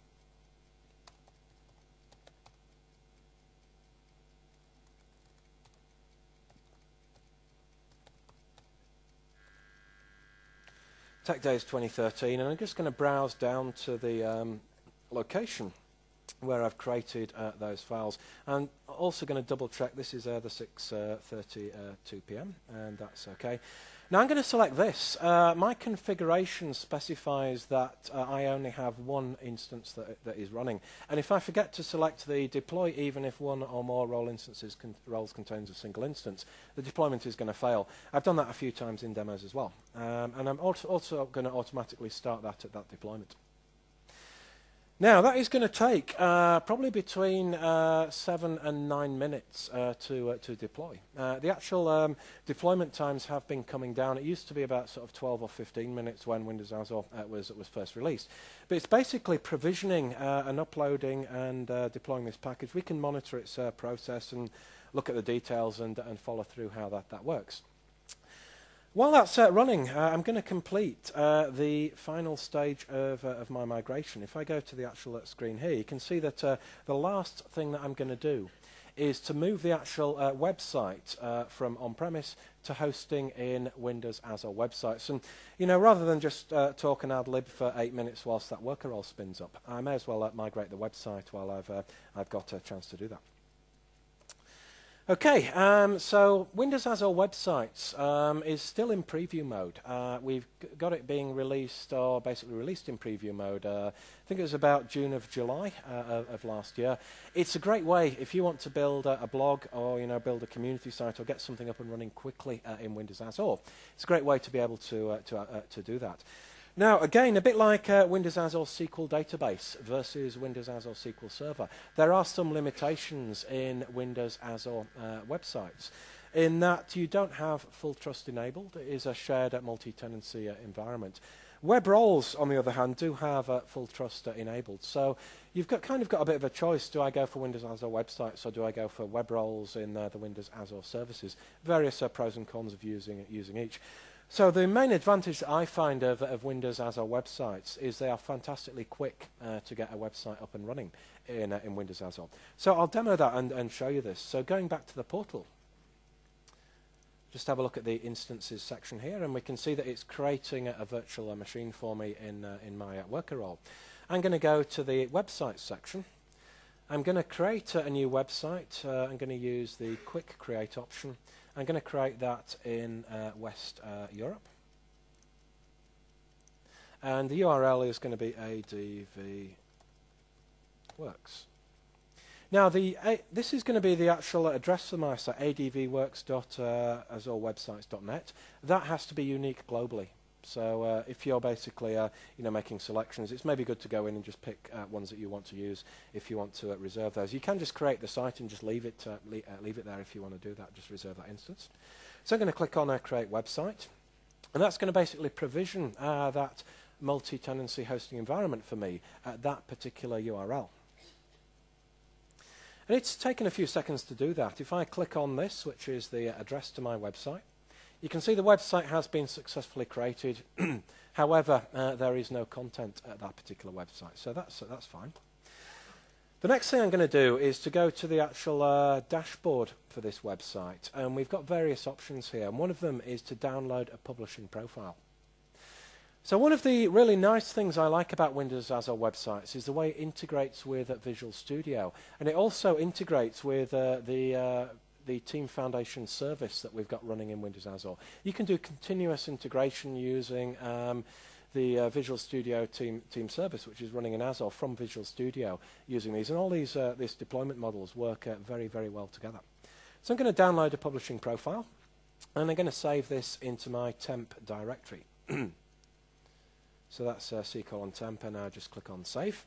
Tech Days 2013, and I'm just going to browse down to the location where I've created those files. I'm also going to double check this is the 6:32 p.m. and that's okay. Now I'm going to select this. My configuration specifies that I only have one instance that is running, and if I forget to select the deploy even if one or more roles contains a single instance, the deployment is going to fail. I've done that a few times in demos as well, and I'm also going to automatically start that at that deployment. Now, that is going to take probably between 7 and 9 minutes to deploy. The actual deployment times have been coming down. It used to be about sort of 12 or 15 minutes when Windows Azure was first released. But it's basically provisioning and uploading and deploying this package. We can monitor its process and look at the details and follow through how that works. While that's running, I'm going to complete the final stage of my migration. If I go to the actual screen here, you can see that the last thing that I'm going to do is to move the actual website from on-premise to hosting in Windows Azure websites. And, you know, rather than just talk and ad-lib for 8 minutes whilst that worker role spins up, I may as well migrate the website while I've got a chance to do that. Okay, so Windows Azure Websites is still in preview mode. We've got it being released, or basically released in preview mode. I think it was about June of July of last year. It's a great way if you want to build a blog, or build a community site, or get something up and running quickly in Windows Azure. It's a great way to be able to do that. Now, again, a bit like Windows Azure SQL Database versus Windows Azure SQL Server, there are some limitations in Windows Azure websites in that you don't have full trust enabled. It is a shared multi-tenancy environment. Web roles, on the other hand, do have full trust enabled. So you've kind of got a bit of a choice. Do I go for Windows Azure websites, or do I go for web roles in the Windows Azure services? Various pros and cons of using each. So the main advantage that I find of Windows Azure websites is they are fantastically quick to get a website up and running in Windows Azure. So I'll demo that and show you this. So going back to the portal, just have a look at the instances section here, and we can see that it's creating a virtual machine for me in my worker role. I'm going to go to the website section. I'm going to create a new website. I'm going to use the quick create option. I'm going to create that in West Europe. And the URL is going to be advworks. Now, this is going to be the actual address of my site, advworks.azurewebsites.net. That has to be unique globally. So if you're basically making selections, it's maybe good to go in and just pick ones that you want to use if you want to reserve those. You can just create the site and just leave it there if you want to do that, just reserve that instance. So I'm going to click on Create Website, and that's going to basically provision that multi-tenancy hosting environment for me at that particular URL. And it's taken a few seconds to do that. If I click on this, which is the address to my website, you can see the website has been successfully created. However, there is no content at that particular website, so that's fine. The next thing I'm going to do is to go to the actual dashboard for this website, and we've got various options here, and one of them is to download a publishing profile. So one of the really nice things I like about Windows Azure websites is the way it integrates with Visual Studio, and it also integrates with the Team Foundation service that we've got running in Windows Azure. You can do continuous integration using the Visual Studio team service, which is running in Azure from Visual Studio using these. And all these deployment models work very, very well together. So I'm going to download a publishing profile, and I'm going to save this into my temp directory. So that's C:temp, and now just click on Save.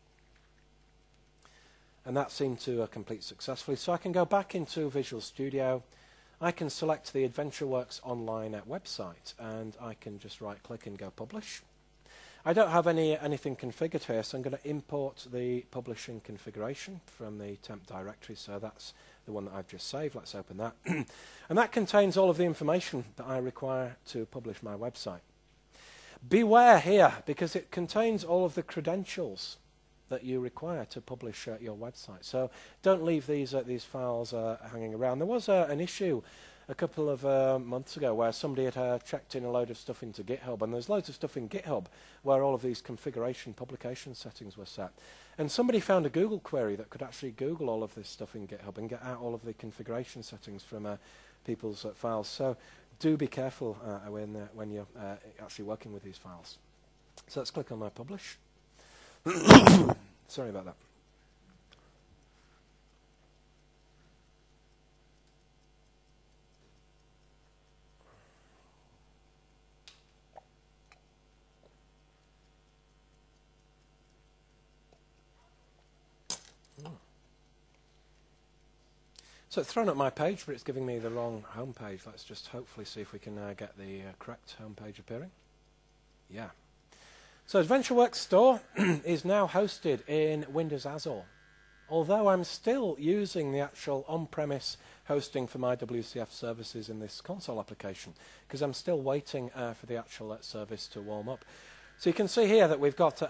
And that seemed to complete successfully. So I can go back into Visual Studio. I can select the AdventureWorks Online website, and I can just right-click and go Publish. I don't have anything configured here, so I'm going to import the publishing configuration from the temp directory. So that's the one that I've just saved. Let's open that. And that contains all of the information that I require to publish my website. Beware here, because it contains all of the credentials that you require to publish your website. So don't leave these files hanging around. There was an issue a couple of months ago where somebody had checked in a load of stuff into GitHub, and there's loads of stuff in GitHub where all of these configuration publication settings were set. And somebody found a Google query that could actually Google all of this stuff in GitHub and get out all of the configuration settings from people's files. So do be careful when you're actually working with these files. So let's click on my Publish. Sorry about that. So it's thrown up my page, but it's giving me the wrong home page. Let's just hopefully see if we can get the correct home page appearing. Yeah. So AdventureWorks Store is now hosted in Windows Azure, although I'm still using the actual on-premise hosting for my WCF services in this console application, because I'm still waiting for the actual service to warm up. So you can see here that we've got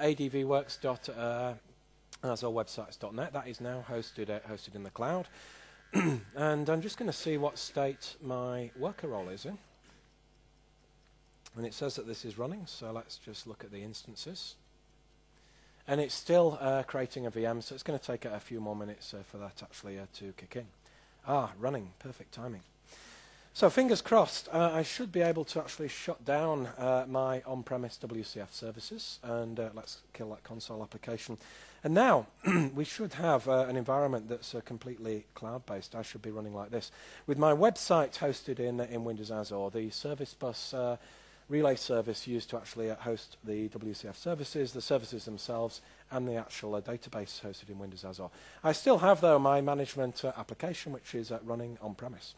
advworks.azurewebsites.net. That is now hosted in the cloud. And I'm just going to see what state my worker role is in. And it says that this is running, so let's just look at the instances. And it's still creating a VM, so it's going to take a few more minutes for that actually to kick in. Running. Perfect timing. So fingers crossed, I should be able to actually shut down my on-premise WCF services, and let's kill that console application. And now we should have an environment that's completely cloud-based. I should be running like this. With my website hosted in Windows Azure, the service bus relay service used to actually host the WCF services, the services themselves, and the actual database hosted in Windows Azure. I still have, though, my management application, which is running on-premise.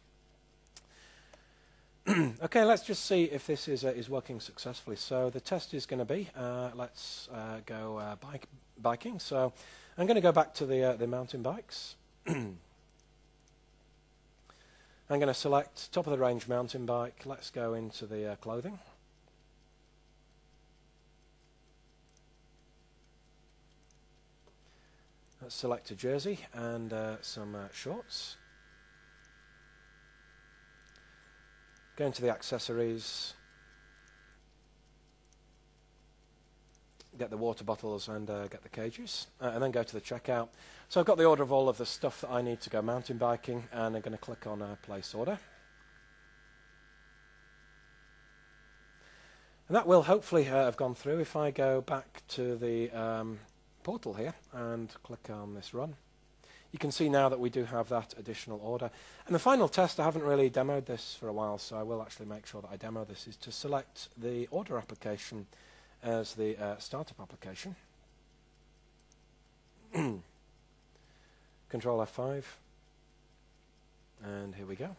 Okay, let's just see if this is working successfully. So the test is going to be, let's go biking. So I'm going to go back to the mountain bikes. I'm going to select top of the range mountain bike. Let's go into the clothing. Let's select a jersey and some shorts. Go into the accessories, get the water bottles and get the cages, and then go to the checkout. So I've got the order of all of the stuff that I need to go mountain biking, and I'm going to click on place order. And that will hopefully have gone through. If I go back to the portal here and click on this run, you can see now that we do have that additional order. And the final test, I haven't really demoed this for a while, so I will actually make sure that I demo this, is to select the order application as the startup application. Control F5. And here we go.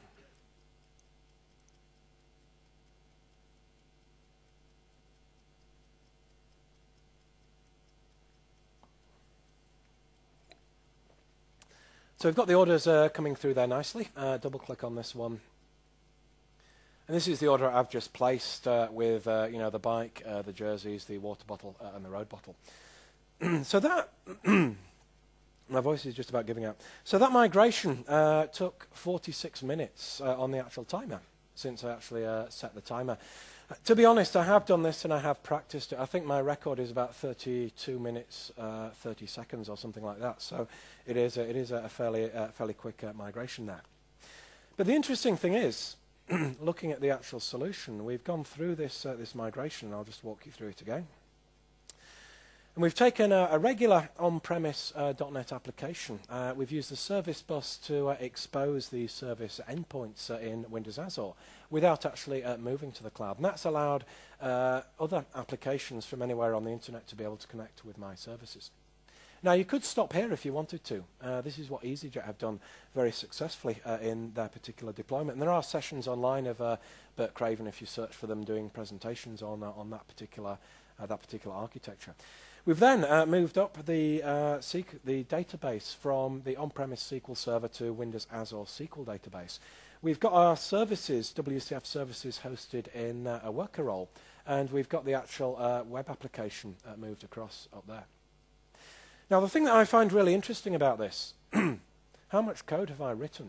So we've got the orders coming through there nicely. Double click on this one. And this is the order I've just placed with the bike, the jerseys, the water bottle, and the road bottle. So that, my voice is just about giving out. So that migration took 46 minutes on the actual timer, since I actually set the timer. To be honest, I have done this and I have practiced it. I think my record is about 32 minutes, 30 seconds or something like that. So it is a fairly quick migration there. But the interesting thing is, looking at the actual solution, we've gone through this migration, and I'll just walk you through it again. And we've taken a regular on-premise .NET application. We've used the service bus to expose the service endpoints in Windows Azure without actually moving to the cloud. And that's allowed other applications from anywhere on the internet to be able to connect with my services. Now, you could stop here if you wanted to. This is what EasyJet have done very successfully in their particular deployment. And there are sessions online of Bert Craven, if you search for them, doing presentations on that particular architecture. We've then moved up the database from the on-premise SQL Server to Windows Azure SQL database. We've got our services, WCF services, hosted in a worker role, and we've got the actual web application moved across up there. Now, the thing that I find really interesting about this, how much code have I written?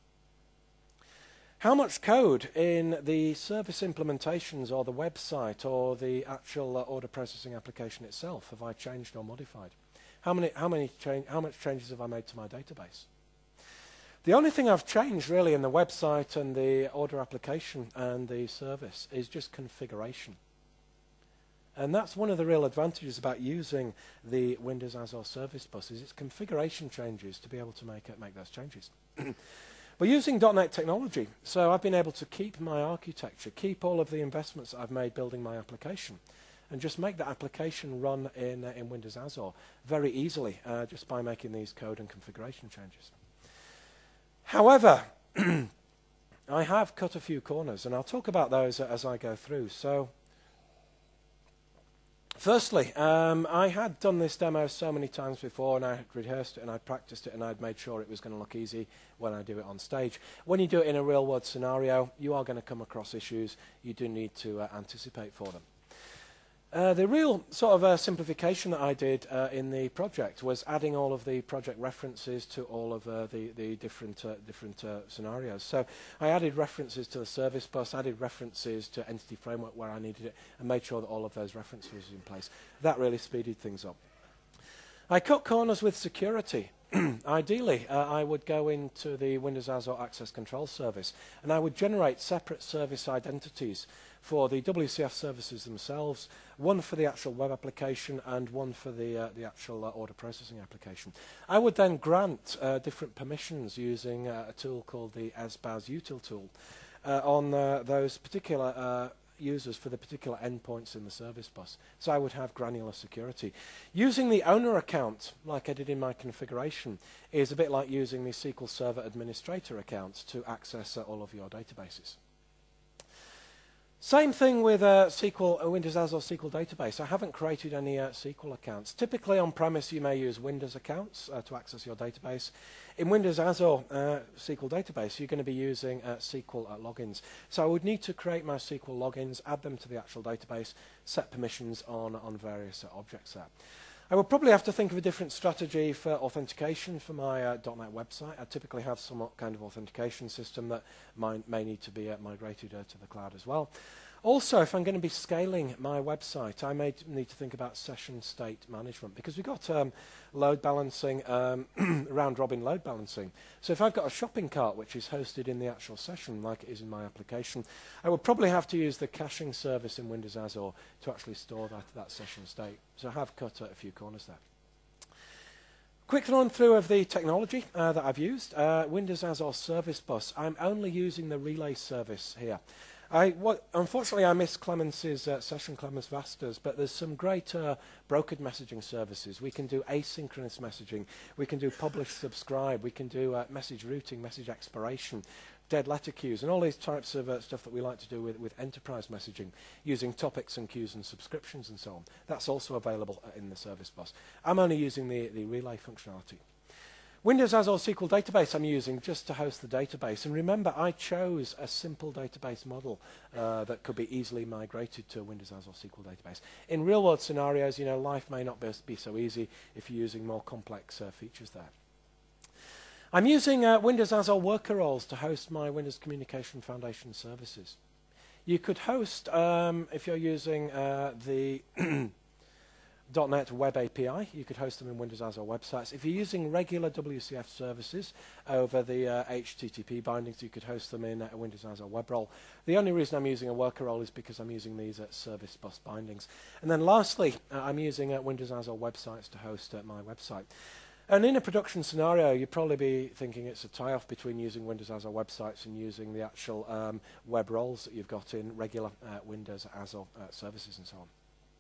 How much code in the service implementations or the website or the actual order processing application itself have I changed or modified? How much changes have I made to my database? The only thing I've changed really in the website and the order application and the service is just configuration. And that's one of the real advantages about using the Windows Azure Service Bus, is its configuration changes to be able to make those changes. We're using .NET technology, so I've been able to keep my architecture, keep all of the investments that I've made building my application, and just make the application run in Windows Azure very easily, just by making these code and configuration changes. However, I have cut a few corners, and I'll talk about those as I go through. So, firstly, I had done this demo so many times before, and I had rehearsed it and I'd practiced it and I'd made sure it was going to look easy when I do it on stage. When you do it in a real-world scenario, you are going to come across issues. You do need to anticipate for them. The real sort of simplification that I did in the project was adding all of the project references to all of the different scenarios. So I added references to the service bus, added references to Entity Framework where I needed it, and made sure that all of those references were in place. That really speeded things up. I cut corners with security. ideally, I would go into the Windows Azure Access Control Service, and I would generate separate service identities for the WCF services themselves, one for the actual web application and one for the actual order processing application. I would then grant different permissions using a tool called the SBAS util tool on those particular users for the particular endpoints in the service bus. So I would have granular security. Using the owner account, like I did in my configuration, is a bit like using the SQL Server Administrator account to access all of your databases. Same thing with Windows Azure SQL Database. I haven't created any SQL accounts. Typically on-premise you may use Windows accounts to access your database. In Windows Azure SQL Database you're going to be using SQL logins. So I would need to create my SQL logins, add them to the actual database, set permissions on various objects there. I will probably have to think of a different strategy for authentication for my .NET website. I typically have some kind of authentication system that may need to be migrated to the cloud as well. Also, if I'm going to be scaling my website, I may need to think about session state management because we've got load balancing, round-robin load balancing. So if I've got a shopping cart which is hosted in the actual session, like it is in my application, I would probably have to use the caching service in Windows Azure to actually store that session state. So I have cut a few corners there. Quick run through of the technology that I've used. Windows Azure Service Bus. I'm only using the relay service here. Unfortunately, I miss Clemens's session, Clemens Vastas, but there's some great brokered messaging services. We can do asynchronous messaging. We can do publish, subscribe. We can do message routing, message expiration, dead letter queues, and all these types of stuff that we like to do with enterprise messaging, using topics and queues and subscriptions and so on. That's also available in the service bus. I'm only using the relay functionality. Windows Azure SQL Database I'm using just to host the database. And remember, I chose a simple database model that could be easily migrated to a Windows Azure SQL Database. In real-world scenarios, life may not be so easy if you're using more complex features there. I'm using Windows Azure Worker Roles to host my Windows Communication Foundation services. You could host, if you're using the .NET Web API, you could host them in Windows Azure websites. If you're using regular WCF services over the HTTP bindings, you could host them in a Windows Azure web role. The only reason I'm using a worker role is because I'm using these service bus bindings. And then lastly, I'm using Windows Azure websites to host my website. And in a production scenario, you'd probably be thinking it's a tie-off between using Windows Azure websites and using the actual web roles that you've got in regular Windows Azure services and so on.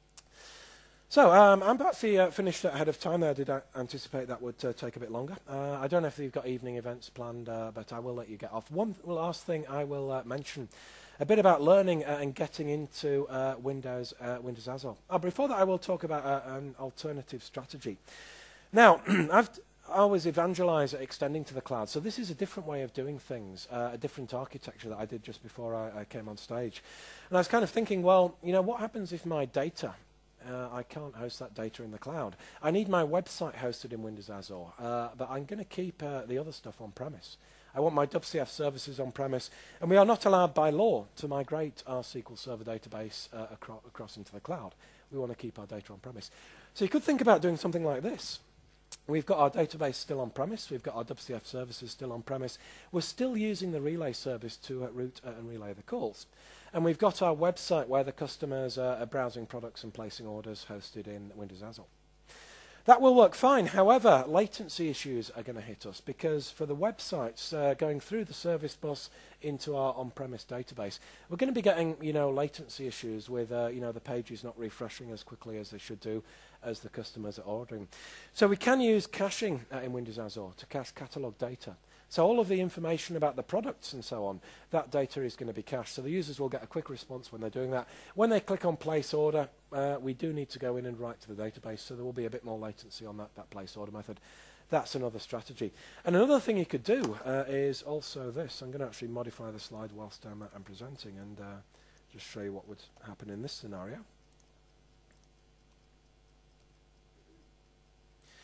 So I'm actually finished ahead of time there. I did anticipate that would take a bit longer. I don't know if you've got evening events planned, but I will let you get off. One last thing I will mention, a bit about learning and getting into Windows Azure. Before that, I will talk about an alternative strategy. Now, I've always evangelized extending to the cloud, so this is a different way of doing things, a different architecture that I did just before I came on stage. And I was kind of thinking, well, what happens if my data, I can't host that data in the cloud. I need my website hosted in Windows Azure, but I'm going to keep the other stuff on-premise. I want my WCF services on-premise, and we are not allowed by law to migrate our SQL Server database across into the cloud. We want to keep our data on-premise. So you could think about doing something like this. We've got our database still on-premise. We've got our WCF services still on-premise. We're still using the relay service to route and relay the calls. And we've got our website where the customers are browsing products and placing orders hosted in Windows Azure. That will work fine. However, latency issues are going to hit us because for the websites going through the service bus into our on-premise database, we're going to be getting, latency issues with, the pages not refreshing as quickly as they should do as the customers are ordering. So we can use caching in Windows Azure to cache catalog data. So all of the information about the products and so on, that data is going to be cached. So the users will get a quick response when they're doing that. When they click on place order, we do need to go in and write to the database, so there will be a bit more latency on that place order method. That's another strategy. And another thing you could do is also this. I'm going to actually modify the slide whilst I'm presenting and just show you what would happen in this scenario.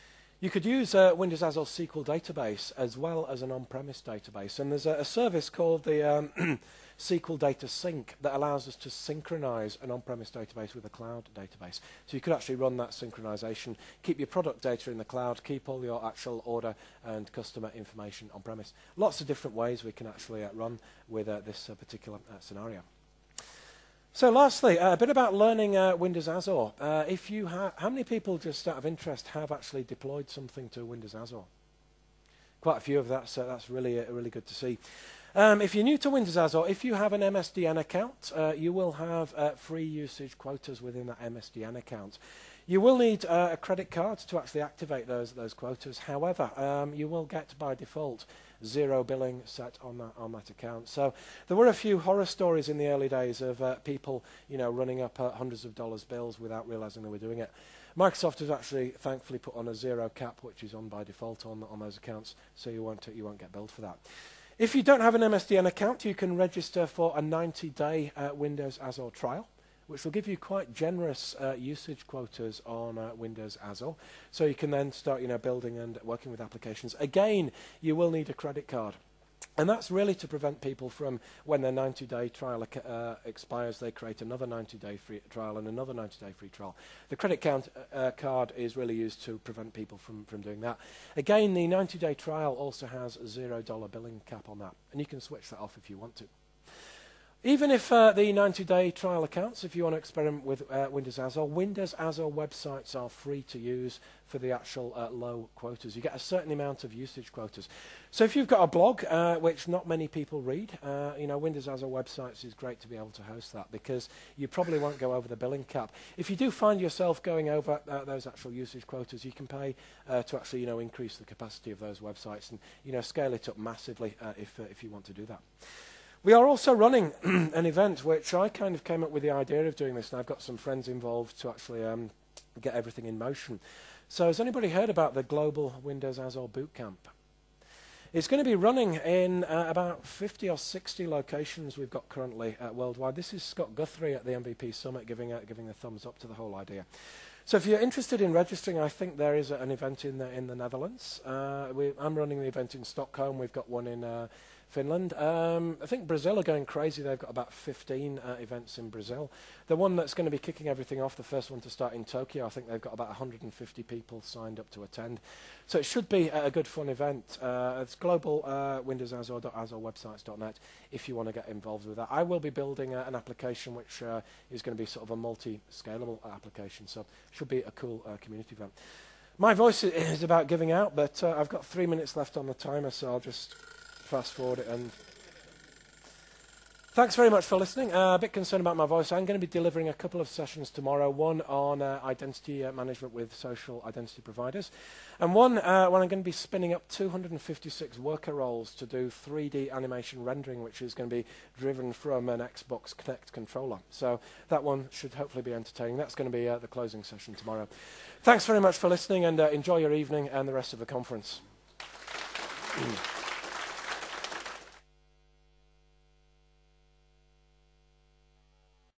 You could use Windows Azure SQL database as well as an on-premise database. And there's a service called the SQL Data Sync that allows us to synchronize an on-premise database with a cloud database. So you could actually run that synchronization, keep your product data in the cloud, keep all your actual order and customer information on-premise. Lots of different ways we can actually run with this particular scenario. So lastly, a bit about learning Windows Azure. How many people, just out of interest, have actually deployed something to Windows Azure? Quite a few of that, so that's really good to see. If you're new to Windows Azure, if you have an MSDN account, you will have free usage quotas within that MSDN account. You will need a credit card to actually activate those quotas. However, you will get by default 0 billing set on that account. So there were a few horror stories in the early days of people, running up hundreds of dollars bills without realizing they were doing it. Microsoft has actually thankfully put on a 0 cap, which is on by default on those accounts, so you won't get billed for that. If you don't have an MSDN account, you can register for a 90-day Windows Azure trial, which will give you quite generous usage quotas on Windows Azure. So you can then start building and working with applications. Again, you will need a credit card. And that's really to prevent people from, when their 90-day trial expires, they create another 90-day free trial and another 90-day free trial. The credit card is really used to prevent people from doing that. Again, the 90-day trial also has a $0 billing cap on that, and you can switch that off if you want to. Even if the 90-day trial accounts, if you want to experiment with Windows Azure websites are free to use for the actual low quotas. You get a certain amount of usage quotas. So if you've got a blog, which not many people read, Windows Azure websites is great to be able to host that because you probably won't go over the billing cap. If you do find yourself going over those actual usage quotas, you can pay to actually increase the capacity of those websites and scale it up massively if you want to do that. We are also running an event which I kind of came up with the idea of doing this, and I've got some friends involved to actually get everything in motion. So has anybody heard about the Global Windows Azure Bootcamp? It's going to be running in about 50 or 60 locations we've got currently worldwide. This is Scott Guthrie at the MVP Summit giving a thumbs up to the whole idea. So if you're interested in registering, I think there is an event in the Netherlands. I'm running the event in Stockholm. We've got one in Finland. I think Brazil are going crazy. They've got about 15 events in Brazil. The one that's going to be kicking everything off, the first one to start in Tokyo, I think they've got about 150 people signed up to attend. So it should be a good fun event. It's global windowsazure.azurewebsites.net if you want to get involved with that. I will be building an application which is going to be sort of a multi-scalable application. So it should be a cool community event. My voice is about giving out, but I've got 3 minutes left on the timer, so I'll just fast forward it. And thanks very much for listening. A bit concerned about my voice. I'm going to be delivering a couple of sessions tomorrow, one on identity management with social identity providers, and one when I'm going to be spinning up 256 worker roles to do 3D animation rendering, which is going to be driven from an Xbox Kinect controller. So that one should hopefully be entertaining. That's going to be the closing session tomorrow. Thanks very much for listening, and enjoy your evening and the rest of the conference.